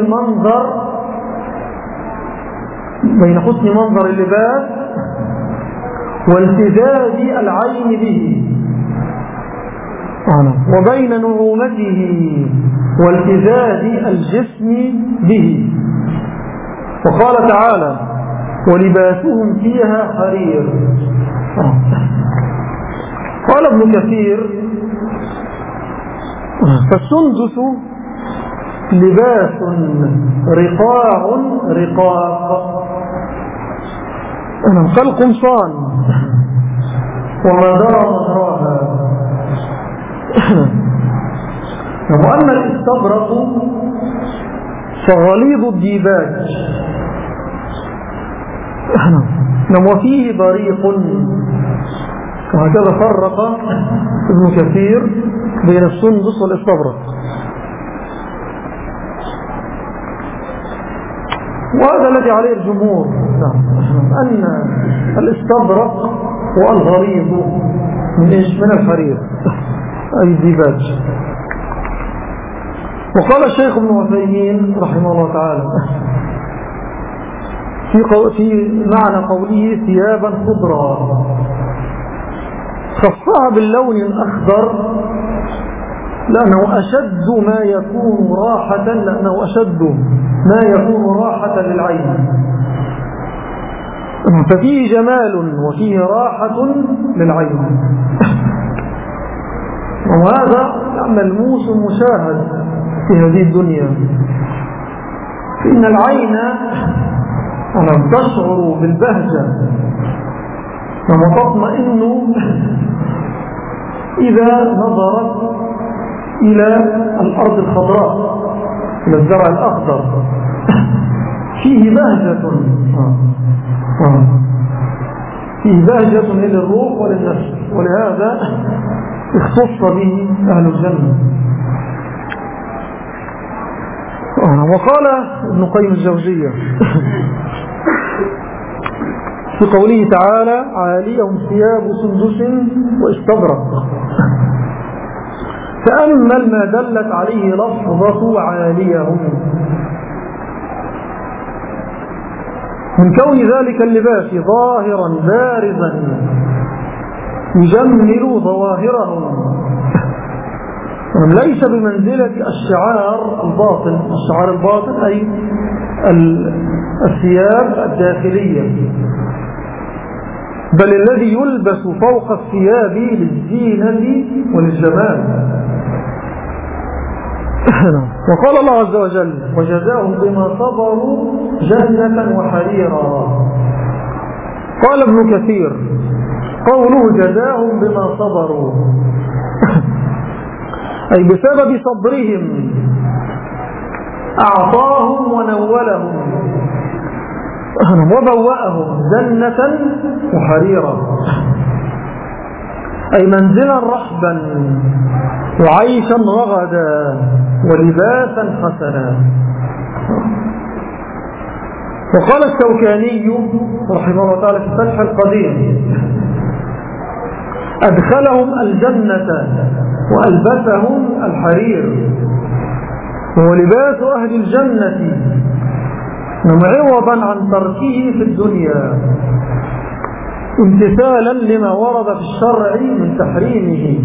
حسن منظر اللباس والتذاذ العين به، وبين نعومته والتذاذ الجسم به. وقال تعالى: ولباسهم فيها حرير. قال ابن كثير: فالسندس لباس رقاع رقاق كالقمصان وما درى مهراها. وأما الاستبرق فغليظ الديباج وفيه بريق. وهكذا فرق ابن كثير بين السندس والاستبرق. وهذا الذي عليه الجمهور، أن الاستبرق هو الغليظ من الحرير أي الديباج. وقال الشيخ ابن عثيمين رحمه الله تعالى في معنى قوله ثيابا خضرا، خصها باللون الأخضر لأنه أشد ما يكون راحة للعين، ففيه جمال وفيه راحة للعين. وهذا ملموس مشاهد في هذه الدنيا، فإن العين تشعر بالبهجة وتطمئن إذا نظرت إلى الأرض الخضراء، إلى الزرع الأخضر، فيه بهجة إلى الروح وللنفس، ولهذا اختص به أهل الجنة. وقال ابن قيم الجوزية في قوله تعالى عاليهم ثياب سندس واستبرق، تأمل ما دلت عليه لفظة عاليهم من كون ذلك اللباس ظاهرا بارزا يجمل ظواهرهم، ليس بمنزلة الشعار الباطن أي الثياب الداخلية، بل الذي يلبس فوق الثياب للزينة وللجمال. وقال الله عز وجل وجزاهم بما صبروا جنة وحريرا. قال ابن كثير قوله جزاهم بما صبروا أي بسبب صبرهم أعطاهم ونولهم وبوأهم جنة وحريرا، أي منزلا رحبا وعيشا رغدا ولباسا حسنا. وقال الشوكاني رحمه الله تعالى في فتح القدير أدخلهم الجنة وألبسهم الحرير، ولباس أهل الجنة عوضا عن تركه في الدنيا امتثالا لما ورد في الشرع من تحريمه.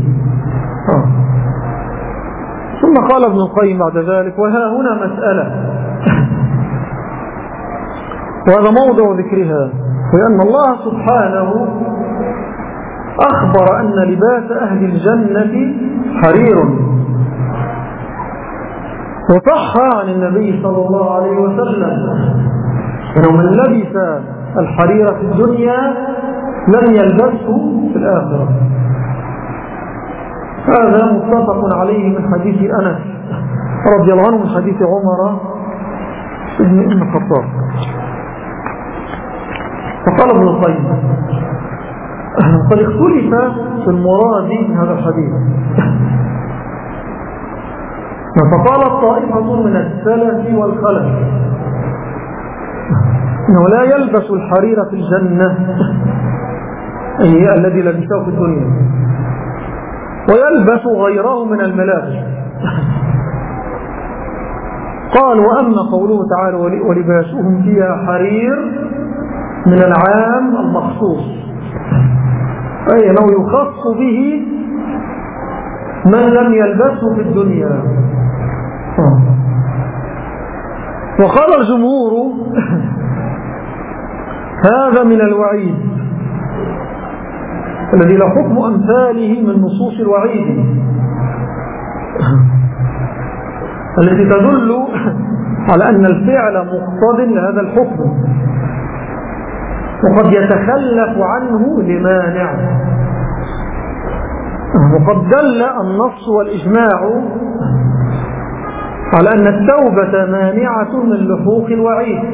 ثم قال ابن القيم بعد ذلك وها هنا مسألة وهذا موضع ذكرها، لأن الله سبحانه أخبر أن لباس أهل الجنة حرير، وصح عن النبي صلى الله عليه وسلم أنه من لبس الحرير في الدنيا لم يلبسه في الآخرة. هذا متفق عليه من حديث أنس رضي الله عنه من حديث عمر بن الخطاب. فقال ابن القيم قد اختلف في المراد من هذا الحديث، فقالت طائفة من السلف والخلف إنه لا يلبس الحرير في الجنة أي الذي لبسه في الدنيا، ويلبس غيره من الملابس. قال وأما قوله تعالى ولباسهم فيها حرير من العام المخصوص، أي أنه يخص به من لم يلبسه في الدنيا. وقال الجمهور هذا من الوعيد الذي لا حكم أمثاله من نصوص الوعيد التي تدل على أن الفعل مقتضٍ لهذا الحكم، وقد يتخلف عنه لمانع. وقد دل النص والإجماع على أن التوبة مانعة من لحوق الوعيد،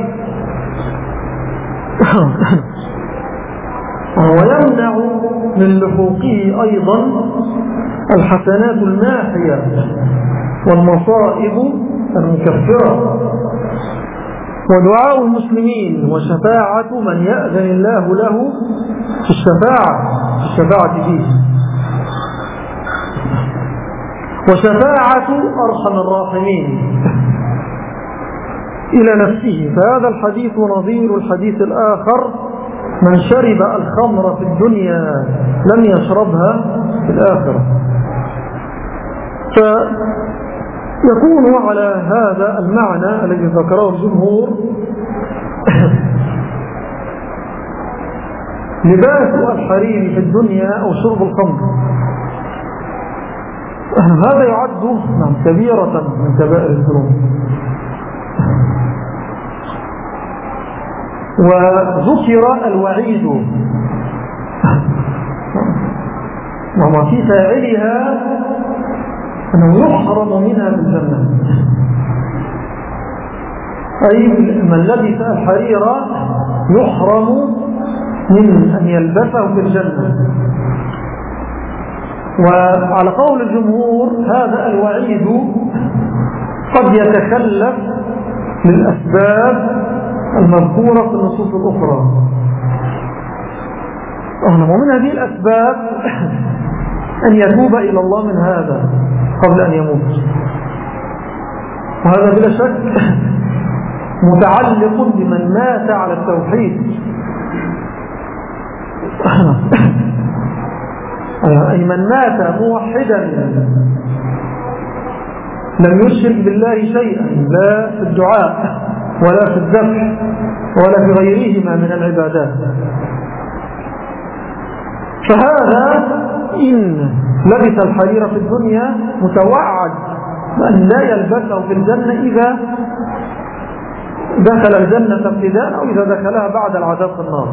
ويمنع من لحوقه أيضا الحسنات الماحية والمصائب المكفرة، ودعاء المسلمين وشفاعة من يأذن الله له في الشفاعة فيه. وشفاعة أرحم الراحمين إلى نفسه. فهذا الحديث نظير الحديث الآخر: من شرب الخمر في الدنيا لم يشربها في الآخرة. فيكون على هذا المعنى الذي ذكره الجمهور لباس الحرير في الدنيا أو شرب الخمر. هذا يعد كبيرة من كبائر الذنوب. وذكر الوعيد وما في فاعلها أنه يحرم منها في الجنة، أي من لبس الحرير يحرم من أن يلبسه في الجنة. وعلى قول الجمهور هذا الوعيد قد يتخلف للأسباب المذكورة في النصوص الأخرى. ومن هذه الأسباب أن يتوب إلى الله من هذا قبل أن يموت، وهذا بلا شك متعلق بمن مات على التوحيد، أي من مات موحدا لم يشرك بالله شيئا، لا في الدعاء ولا في الذبح ولا في غيرهما من العبادات. فهذا إن لبس الحرير في الدنيا متوعد أن لا يلبسه في الجنة إذا دخل الجنة ابتداء أو إذا دخلها بعد العذاب في النار.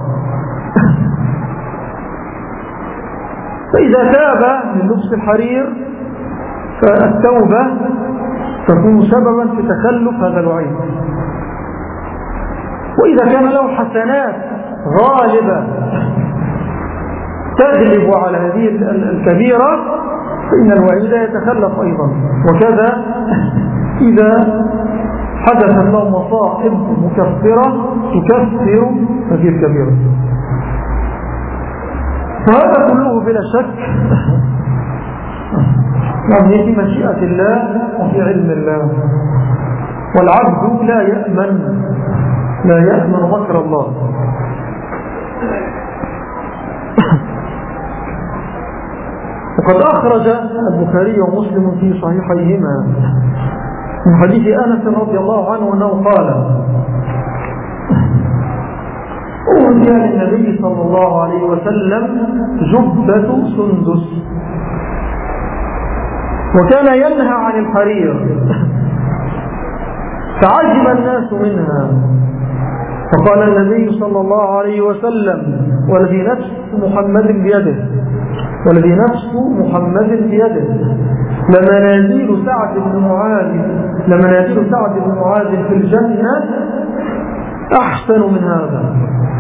فإذا تاب من لبس الحرير فالتوبة تكون سببا في تخلف هذا الوعيد. وإذا كان له حسنات غالبة تغلب على هذه الكبيرة فإن الوعيد يتخلف أيضا. وكذا إذا حدثت له مصائب مكفرة تكفر هذه الكبيرة. فهذا كله بلا شك يعني في مشيئة الله وفي علم الله، والعبد لا يأمن مكر الله. وقد أخرج البخاري ومسلم في صحيحيهما من حديث أنس رضي الله عنه أنه قال: أهدي للنبي صلى الله عليه وسلم جبة سندس، وكان ينهى عن الحرير، فعجب الناس منها، فقال النبي صلى الله عليه وسلم: والذي نفس محمد بيده لمنازل سعد بن معاذ في الجنة أحسن من هذا.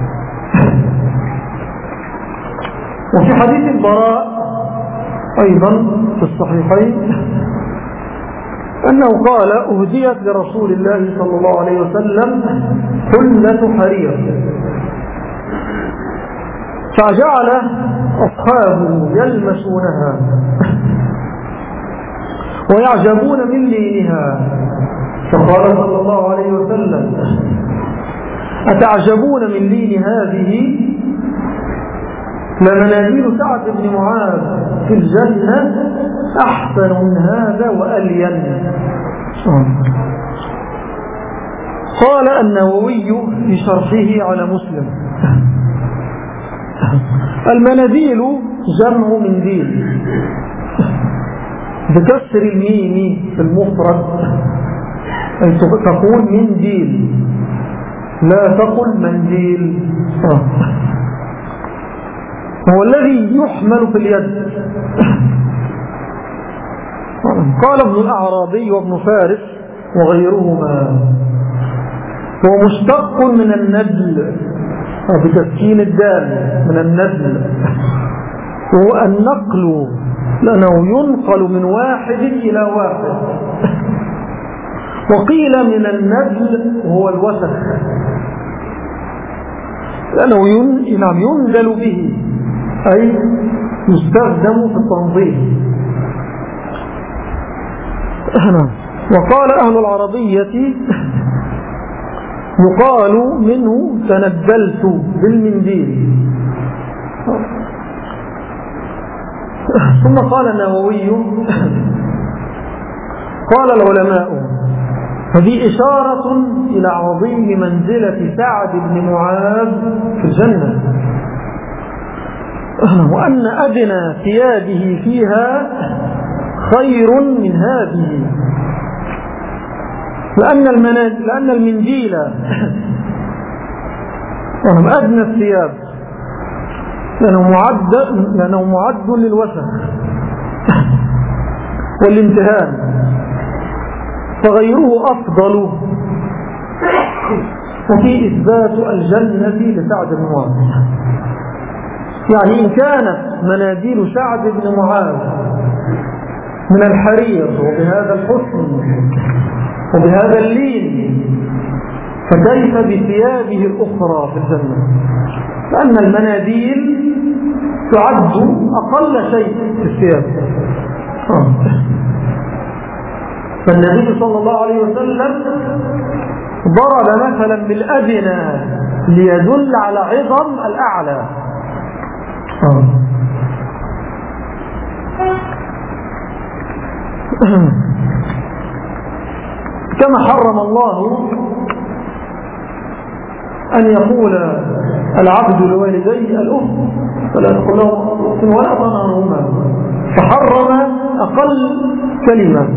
وفي حديث البراء أيضا في الصحيحين أنه قال: أهديت لرسول الله صلى الله عليه وسلم حلة حرير، فجعل أصحابه يلمسونها ويعجبون من لينها، فقال صلى الله عليه وسلم: أتعجبون من لين هذه؟ لمنازل سعد بن معاذ في الجنة أحسن من هذا وألين. قال النووي في شرحه على مسلم: المناديل جمع منديل بكسر الميم في المفرد، أي تقول منديل لا تقل منديل. هو الذي يحمل في اليد. قال ابن الأعرابي وابن فارس وغيرهما: هو مشتق من الندل بتسكين الدال، من الندل، هو النقل، لأنه ينقل من واحد إلى واحد. وقيل من الندل هو الوسخ، لأنه يندل به، أي يستخدم في التنظيف. وقال أهل العربية يقال منه تنبلت بالمنديل. ثم قال النووي قال العلماء هذه إشارة إلى عظيم منزلة سعد بن معاذ في الجنة، وأن أدنى ثيابه فيها خير من هذه، لأن المنديل أدنى الثياب لأنه معد للوسخ والامتهان، فغيره أفضل. وفي إثبات الجنة لسعد بن معاذ، يعني إن كانت مناديل سعد بن معاذ من الحرير وبهذا الحسن وبهذا اللين، فكيف بثيابه الأخرى في الجنة؟ لأن المناديل تعد أقل شيء في الثياب. فالنبي صلى الله عليه وسلم ضرب مثلا بالأدنى ليدل على عظم الأعلى. كما حرم الله أن يقول العبد لوالديه الأم فلا يقول له ولا تنهرهما، فحرم أقل كلمة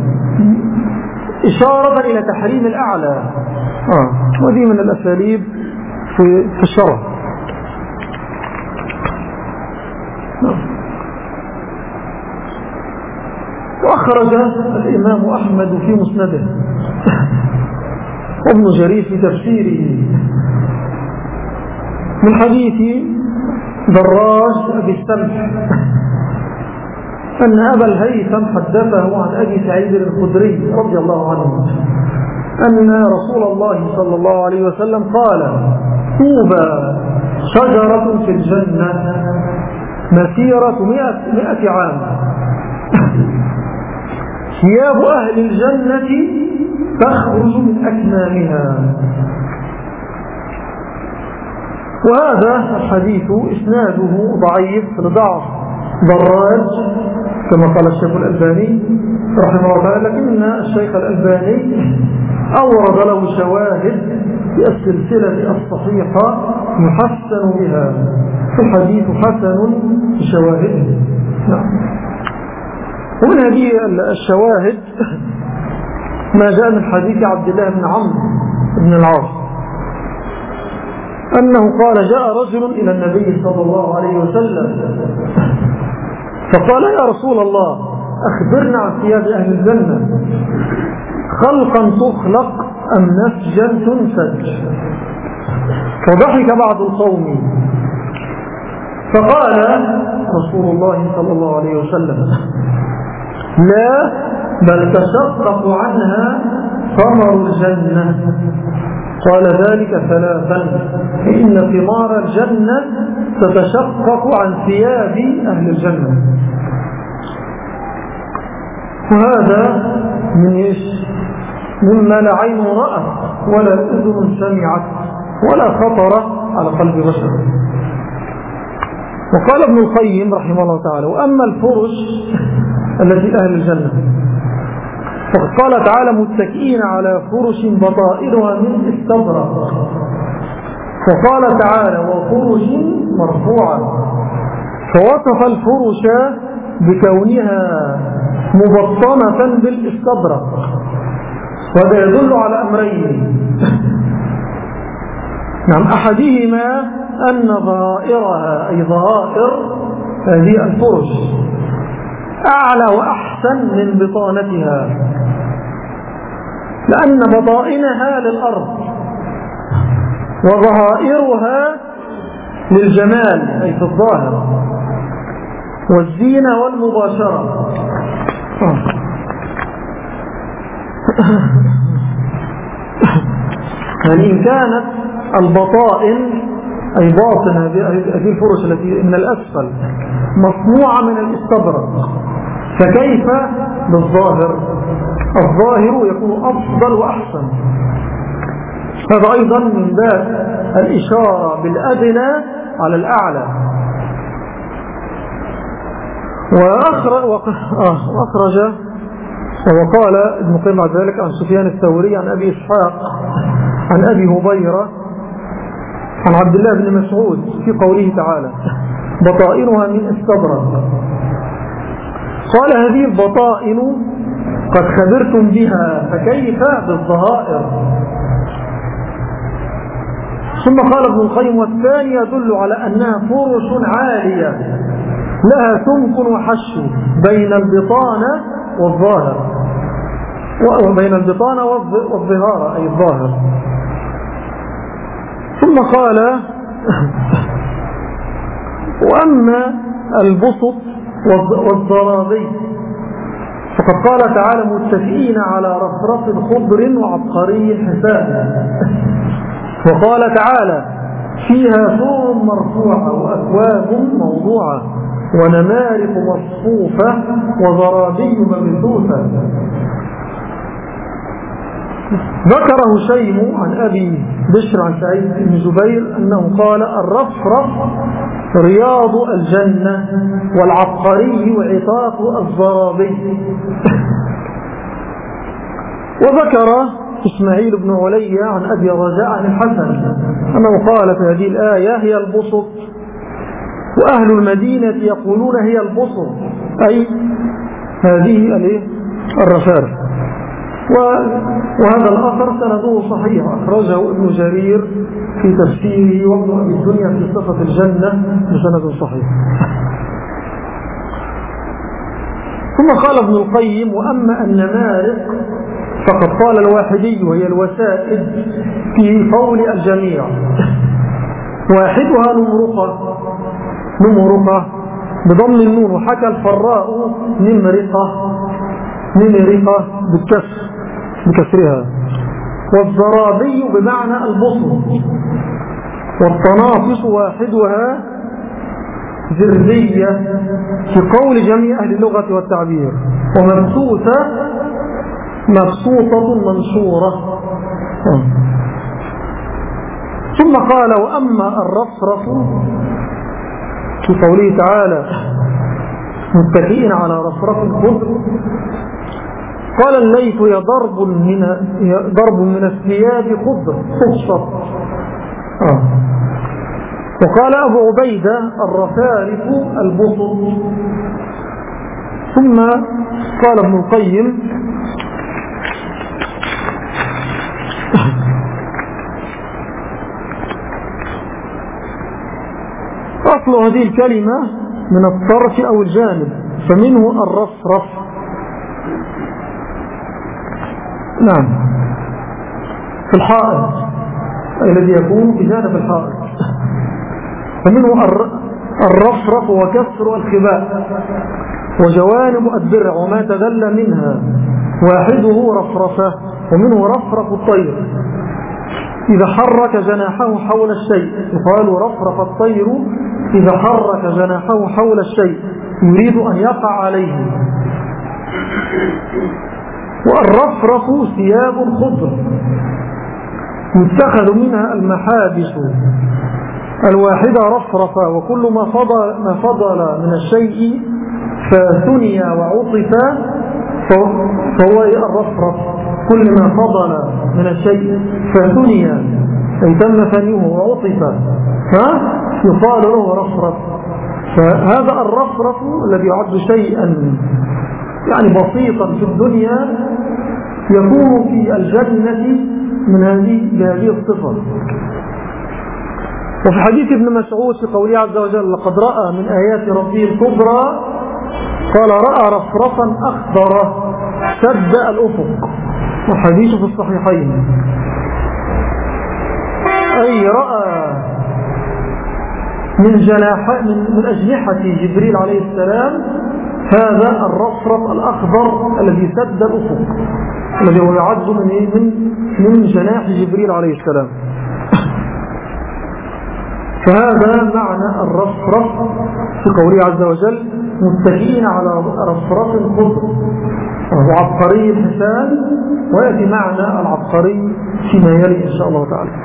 إشارة إلى تحريم الأعلى. ودي من الأساليب في الشرع. وأخرج الإمام أحمد في مسنده وابن جرير في تفسيره من حديث دراج أبي السمح أن أبا الهيثم حدثه عن أبي سعيد الخدري رضي الله عنه أن رسول الله صلى الله عليه وسلم قال طوبى شجرة في الجنة مسيرة 100 عام، ثياب أهل الجنة تخرج من أكمامها. وهذا الحديث إسناده ضعيف لضعف دراج كما قال الشيخ الألباني رحمه الله تعالى، لكن الشيخ الألباني أورد له شواهد في السلسلة الصحيحة يحسن بها، الحديث حسن بشواهده. ومن هذه الشواهد ما جاء من حديث عبد الله بن عمرو بن العاص أنه قال جاء رجل إلى النبي صلى الله عليه وسلم فقال يا رسول الله أخبرنا عن ثياب أهل الجنة، خلقا تخلق أم نسجا تنسج؟ فضحك بعض القوم فقال رسول الله صلى الله عليه وسلم لا بل تشقق عنها ثمر الجنة. قال ذلك ثلاثا، فإن ثمار الجنة تتشقق عن ثياب أهل الجنة. وهذا مما لا عين رأت ولا أذن سمعت ولا خطر على قلب بشر. وقال ابن القيم رحمه الله تعالى وأما الفرش التي أهل الجنة فقد قال تعالى متكئين على فرش بطائرها من استبرق، وقال تعالى وفرش مرفوعة، فوصف الفرش بكونها مبطنة بالاستبرق، وهذا يدل على أمرين. أحدهما أن ظاهرها أي ظاهر هذه الفرش أعلى وأحسن من بطانتها، لأن بطائنها للأرض وظهائرها للجمال أي في الظاهر والزينة والمباشرة. يعني إن كانت البطائن أي باطن هذه الفرش التي من الأسفل مصنوعة من الاستبرق، فكيف بالظاهر؟ الظاهر يكون أفضل وأحسن. هذا أيضا من باب الإشارة بالأدنى على الأعلى. وأخرج وقال ابن القيم بعد ذلك عن سفيان الثوري عن أبي إسحاق عن أبي هبيرة عن عبد الله بن مسعود في قوله تعالى: بطائنها من استبرق. قال: هذه البطائن قد خبرتم بها، فكيف بالظهائر؟ ثم قال ابن القيم: والثاني يدل على أنها فرش عالية لها سمك وحشو بين البطانة والظاهر، وبين البطانة والظهار أي الظاهر. ثم قال: وأما البسط والضرابي فقد قال تعالى: متكئين على رفرف خضر وعبقري حسان. وقال تعالى: فيها سرر مرفوعة وأكواب موضوعة ونمارق مصفوفة وزرابي مبثوثة. ذكر هشيم عن أبي بشر عن سعيد بن جبير أنه قال: الرفرف رياض الجنة والعبقري وعطاف الزرابي. وذكر إسماعيل بن علي عن أبي رجاء عن الحسن أنه قال في هذه الآية: هي البسط، وأهل المدينة يقولون هي البسط، أي هذه الرفارف. وهذا الأثر سنده صحيح، أخرجه ابن جرير في تفسيره وابن أبي الدنيا في صفة الجنة بسند صحيح. ثم قال ابن القيم: وأما النمارق فقد قال الواحدي وهي الوسائد في قول الجميع، واحدها نمرقة بضم النون، وحكى الفراء نمرقة بكسرها، والزرابي بمعنى البصر، والتنافس واحدها زربية في قول جميع أهل اللغة والتعبير، ومبسوطة منشورة. ثم قال: وأما الرفرف في قوله تعالى: متكئين على رفرف خضر، قال الليث: هي ضرب من الثياب خضر خصت. وقال أبو عبيدة: الرفارف البسط. ثم قال ابن القيم: أصل هذه الكلمة من الطرف أو الجانب، فمنه الرفرف. نعم، في الحائط الذي يكون بجانب الحائط، فمنه الرفرف وكسر الخباء وجوانب الدرع وما تدل منها، واحده رفرفة. ومنه رفرف الطير إذا حرك جناحه حول الشيء، يقال رفرف الطير إذا حرك جناحه حول الشيء يريد أن يقع عليه. والرفرف ثياب خضر يتخذ منها المحابس، الواحدة رفرفة، وكل ما فضل من الشيء فثني وعطف فهو الرفرف. كل ما فضل من الشيء فثني أي تم ثنيه وعطف يقال له رفرف. فهذا الرفرف الذي يعد شيئا يعني بسيطا في الدنيا يكون في الجنة بهذه الصفة. وفي حديث ابن مسعود في قوله عز وجل: لقد رأى من آيات ربه الكبرى، قال: رأى رفرفا أخضر سد الأفق، والحديث في الصحيحين. أي رأى من أجنحة جبريل عليه السلام هذا الرفرف الأخضر الذي سد الأفق، الذي هو يعد من جناح جبريل عليه السلام. فهذا معنى الرفرف في قوله عز وجل: متكئين على رفرف خضر. وعبقري الحسان، ويأتي معنى العبقري فيما يلي إن شاء الله تعالى.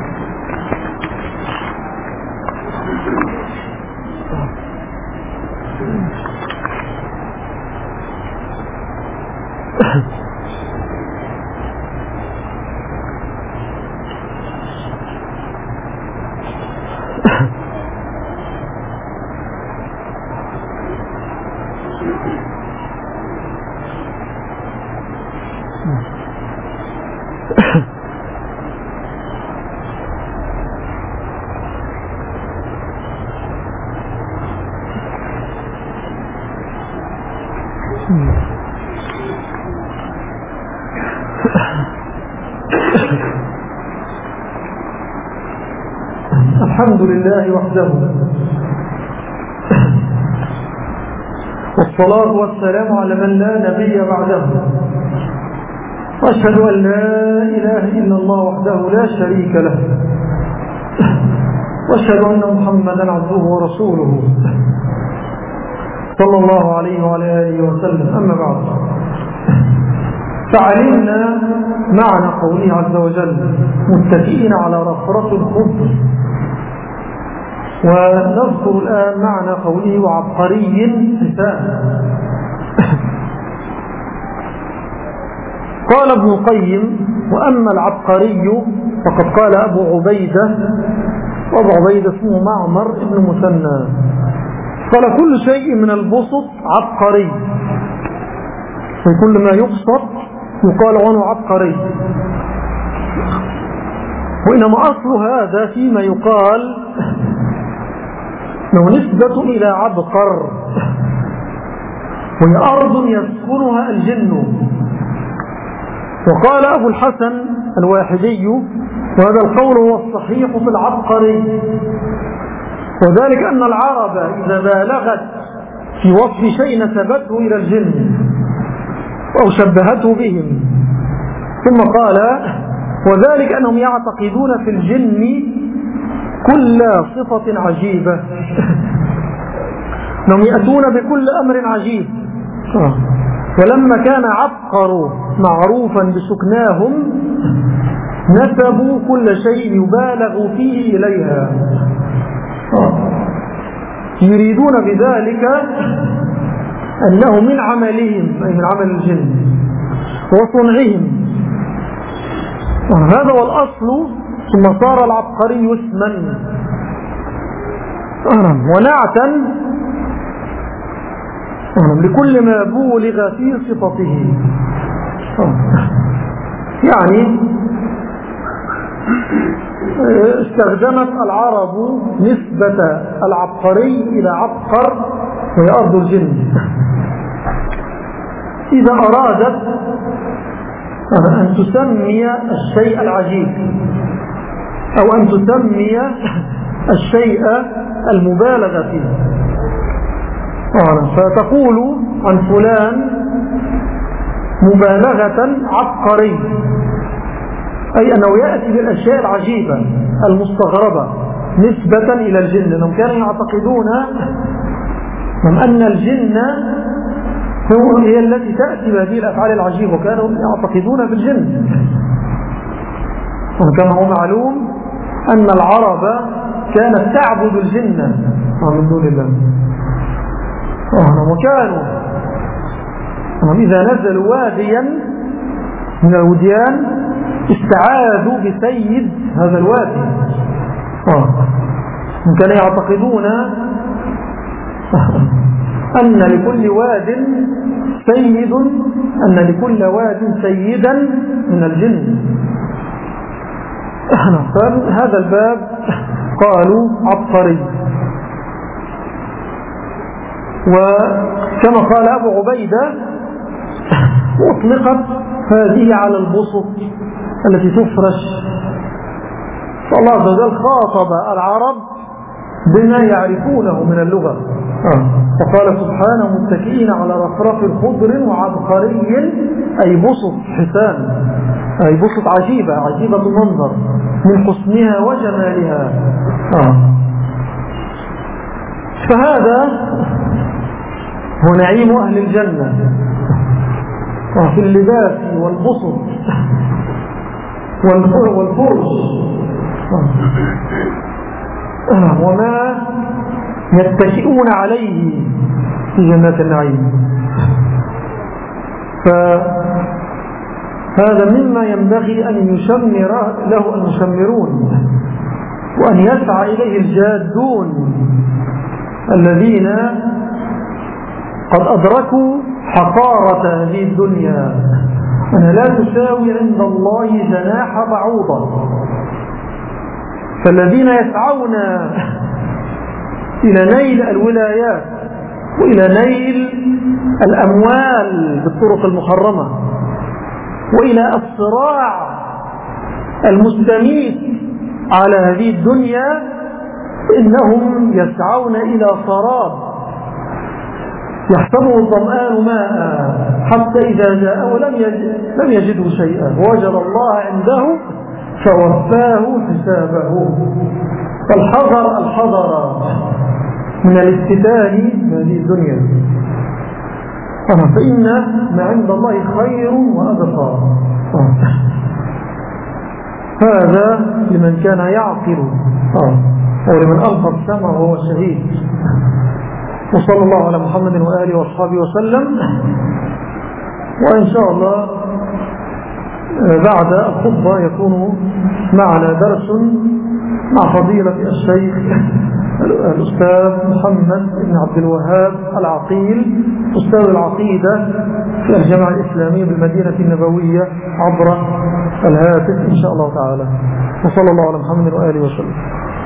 الحمد لله وحده، والصلاة والسلام على من لا نبي بعده، وأشهد أن لا إله إلا الله وحده لا شريك له، وأشهد أن محمدا عبده ورسوله صلى الله عليه وعلى آله وسلم. أما بعد، فعلمنا معنى قوله عز وجل متكئين على رفرف الخضر، ونذكر الآن معنى قوله وعبقري حسان. قال ابن القيم: وأما العبقري فقد قال أبو عبيدة، وأبو عبيدة اسمه معمر ابن مثنى، قال: كل شيء من البسط عبقري، وكل ما يبسط يقال عنه عبقري. وإنما أصل هذا فيما يقال أنه نسبة إلى عبقر، وهي أرض يسكنها الجن. وقال أبو الحسن الواحدي: وهذا القول هو الصحيح في العبقري، وذلك أن العرب إذا بالغت في وصف شيء نسبته إلى الجن أو شبهته بهم. ثم قال: وذلك أنهم يعتقدون في الجن كل صفة عجيبة، أنهم يأتون بكل أمر عجيب. ولما كان عبقر معروفا بسكناهم نسبوا كل شيء يبالغ فيه إليها، يريدون بذلك أنه من عملهم، أي من عمل الجن وصنعهم. هذا هو الأصل. ثم صار العبقري اسما ونعتا لكل ما بولغ في صفته. يعني استخدمت العرب نسبة العبقري إلى عبقر، وهي أرض الجن، إذا أرادت أن تسمي الشيء العجيب أو أن تسمي الشيء المبالغ فيه. فتقول عن فلان مبالغة عبقري، أي أنه يأتي بالأشياء العجيبة المستغربة نسبة إلى الجن. أنهم كانوا يعتقدون أن الجن هي التي تأتي بهذه الأفعال العجيبة، وكانوا يعتقدون في الجن. وكما هو معلوم أن العرب كانت تعبد الجن من دون الله، وكانوا إذا نزلوا واديا من الوديان استعاذوا بسيد هذا الوادي. كانوا يعتقدون أن لكل واد سيد، أن لكل واد سيدا من الجن. هذا الباب قالوا عبقري. وكما قال أبو عبيدة: أطلقت هذه على البسط التي تفرش. فالله عز وجل خاطب العرب بما يعرفونه من اللغة، فقال سبحانه: متكئين على رفرف خضر وعبقري، أي بسط حسان، أي بسط عجيبة، عجيبة المنظر من حسنها وجمالها. فهذا هو نعيم أهل الجنة. في اللباس والبسط والفرش وما يتكئون عليه في جنات النعيم. فهذا مما ينبغي أن يشمر له المشمرون وأن يسعى إليه الجادون الذين قد أدركوا حقارة هذه الدنيا، أنها لا تساوي عند الله جناح بعوضة. فالذين يسعون إلى نيل الولايات وإلى نيل الأموال بالطرق المحرمة وإلى الصراع المستميت على هذه الدنيا، إنهم يسعون إلى سراب يحسبه الظمآن ماء حتى إذا جاءه لم يجده شيئا ووجد الله عنده فوفاه حسابه. فالحذر من الافتتان بهذه الدنيا، فإن ما عند الله خير وأبقى. هذا لمن كان يعقل ولمن ألقى السمع وهو شهيد. وصلى الله على محمد وآله وصحبه وسلم. وإن شاء الله بعد الخطبة يكون معنا درس مع فضيلة الشيخ الأستاذ محمد بن عبد الوهاب العقيل، أستاذ العقيدة في الجامعة الإسلامية بالمدينة النبوية عبر الهاتف إن شاء الله تعالى. وصلى الله على محمد وآله وسلم.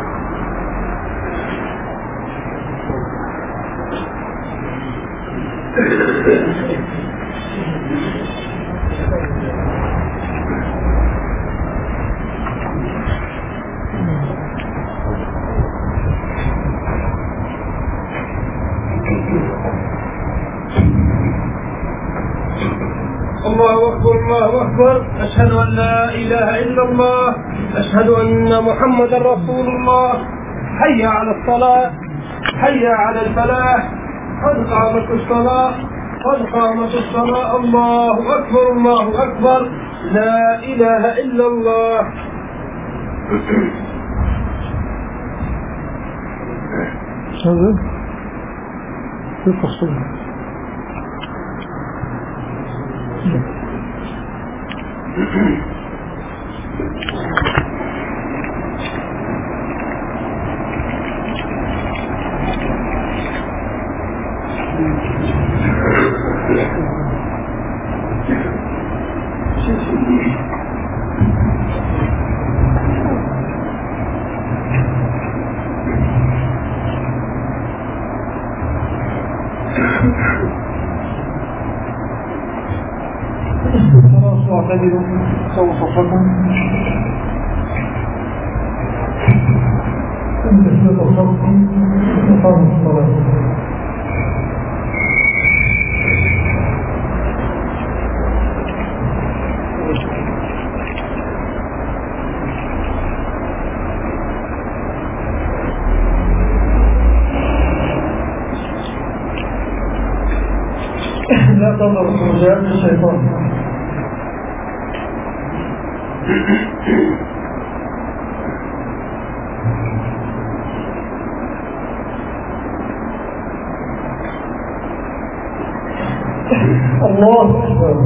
الله أكبر الله أكبر، أشهد أن لا إله إلا الله، أشهد أن محمدا رسول الله. حي على الصلاة، حي على الفلاح، قد قامت الصلاة، قد قامت الصلاة. الله أكبر الله أكبر، لا إله إلا الله. هذا في التصوير. واعتدلوا سووا صفكم تثبت صفكم إقام الصلاة. لا تنظر خروجات الشيطان. الله أكبر.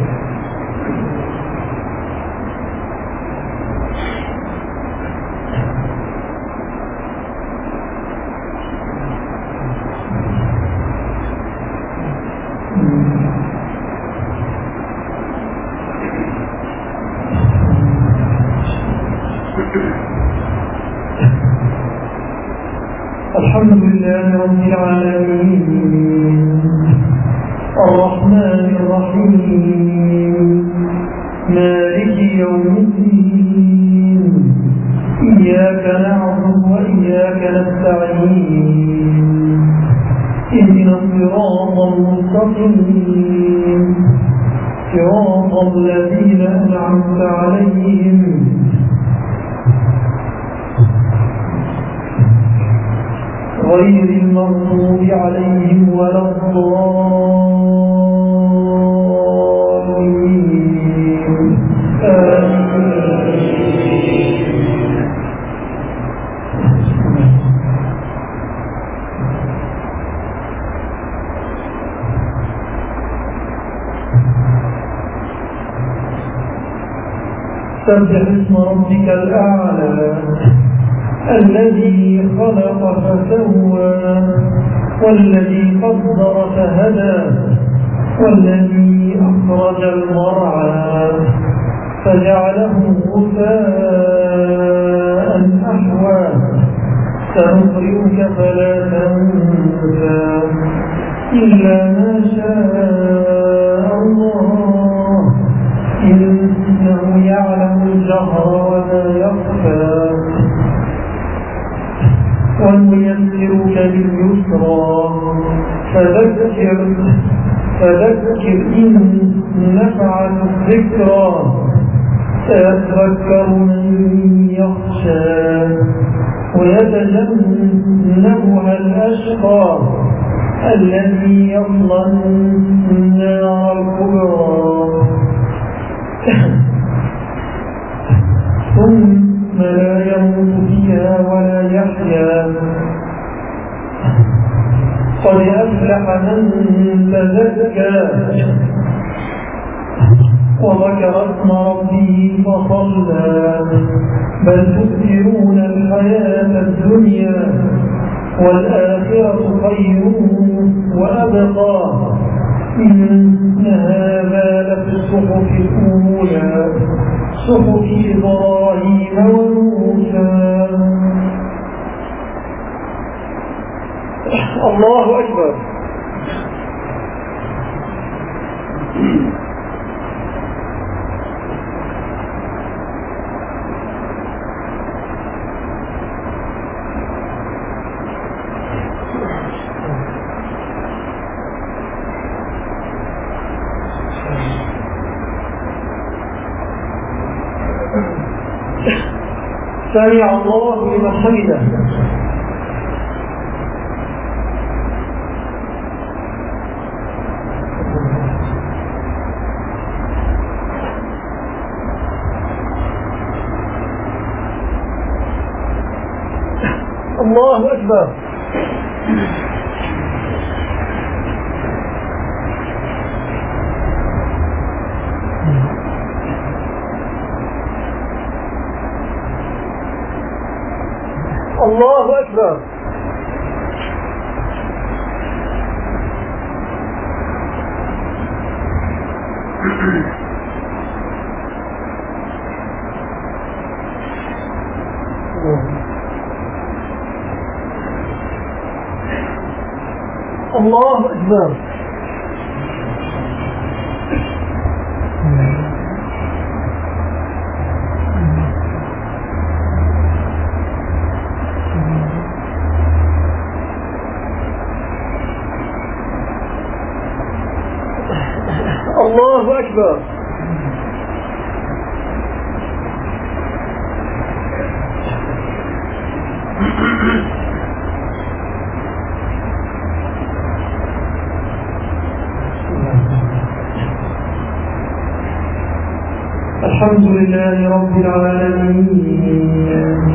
الحمد لله رب العالمين الرحمن الرحيم مالك يوم الدين إياك نعبد وإياك نستعين اهدنا الصراط المستقيم صراط الذين أنعمت عليهم غير المغضوب عليهم ولا الضالين. سبح اسم ربك الأعلى الذي خلق فسوى والذي قدر فهدى والذي أخرج المرعى فجعله غثاء أحوى سنقرئك فلا تنسى إلا ما شاء الله إنه يعلم الجهر وما يخفى ونيسرك لليسرى فذكر إن نفعت الذكرى سيذكر من يخشى ويتجنبها الأشقى الذي يصلى النار الكبرى ثم لا يموت فيها ولا يحيا قد أفلح من تزكى وذكر اسم ربه فصلى بل تؤثرون الحياة الدنيا والآخرة خير وأبقى إن هذا لفي الصحف الأولى صحف إبراهيم وموسى. الله أكبر. سمع الله لمن حمده. الله أكبر. الله أكبر. الله أكبر. الله أكبر. الحمد لله رب العالمين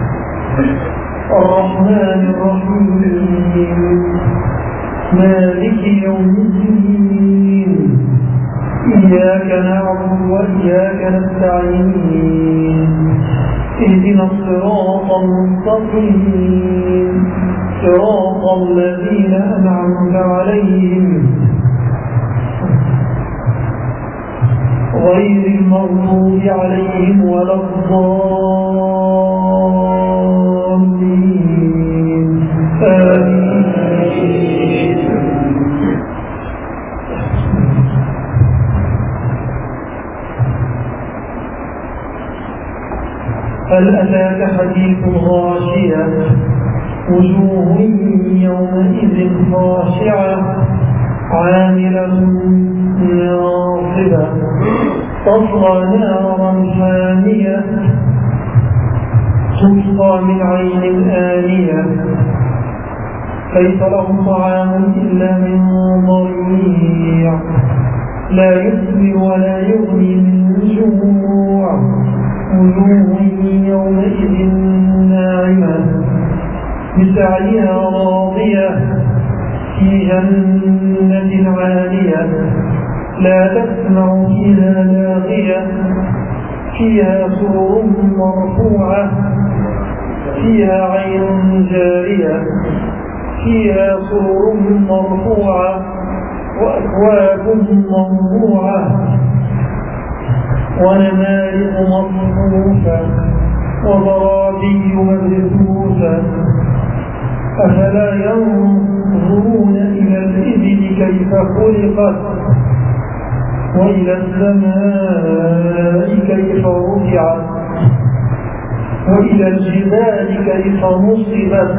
الرحمن الرحيم مالك يوم الدين إياك نعبد وإياك نستعين اهدنا الصراط المستقيم صراط الذين أنعمت عليهم غير المغضوب عليهم ولا الضالين آمين. هل أتاك حديث غاشية وجوه يومئذ خاشعة عاملة ناصبة تصلى نارا حامية تسقى من عين آنية ليس لهم طعام إلا من ضريع لا يسمن ولا يغني من جوع وجوه يومئذ ناعمة بسعيها راضية في جنة عالية لا تسمع فيها لاغية فيها سرر مرفوعة فيها عين جارية فيها سرر مرفوعة وأكواب موضوعة ونمارق مصفوفة وضرابي مبثوثة أفلا ينظرون إلى الإبل كيف خلقت وإلى السماء كيف رفعت وإلى الجبال كيف نصبت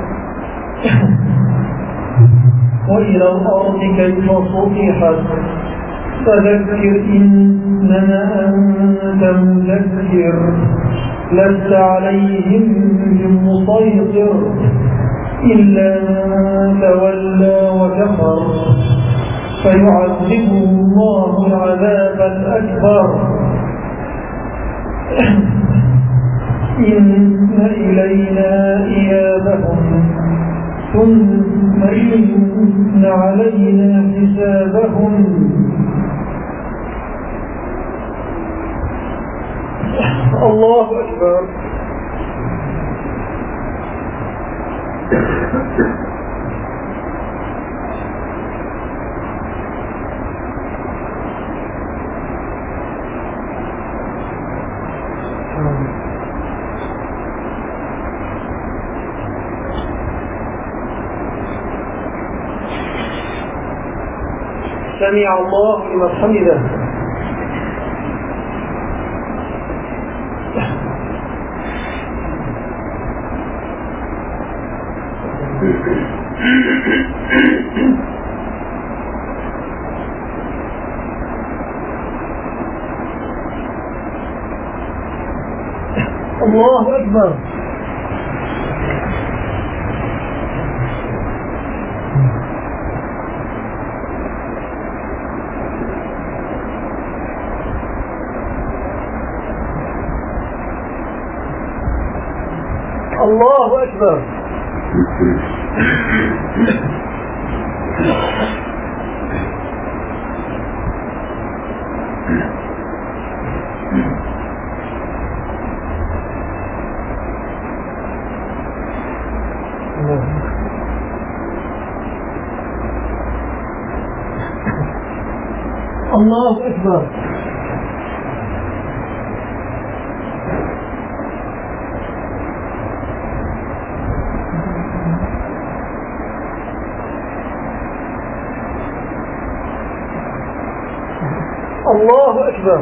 وإلى الأرض كيف سطحت فذكر إنما أنت مذكر لست عليهم بمسيطر إلا من تولى وكفر فيعذبه الله العذاب الأكبر إن إلينا إيابهم ثم إن علينا حسابهم الله أكبر. سمع الله لمن حمده. الله أكبر. الله أكبر. الله أكبر. الله أكبر.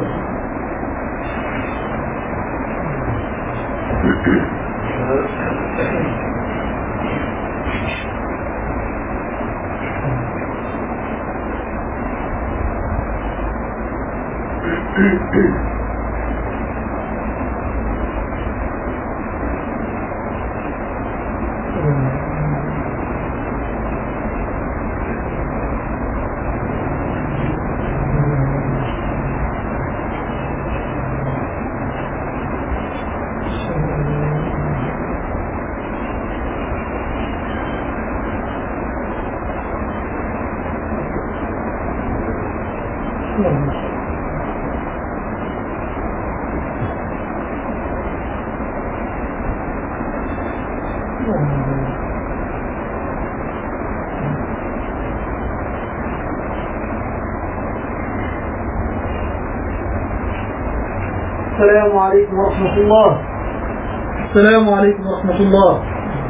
السلام عليكم ورحمة الله. السلام عليكم ورحمة الله.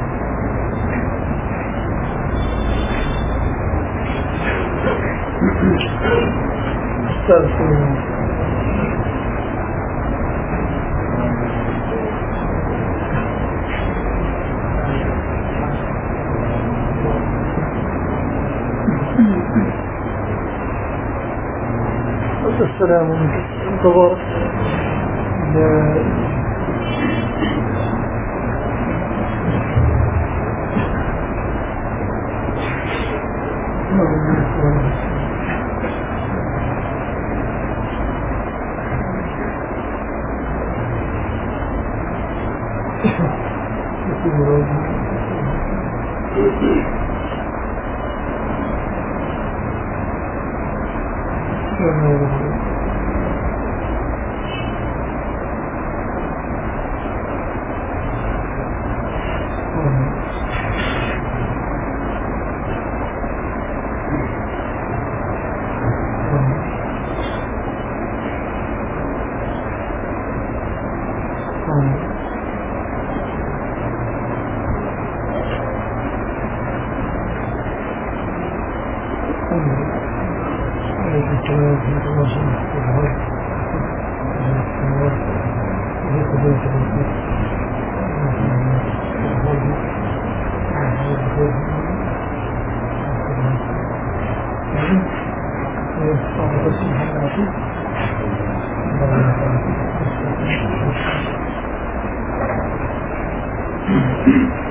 السلام عليكم تبارك. Thank you.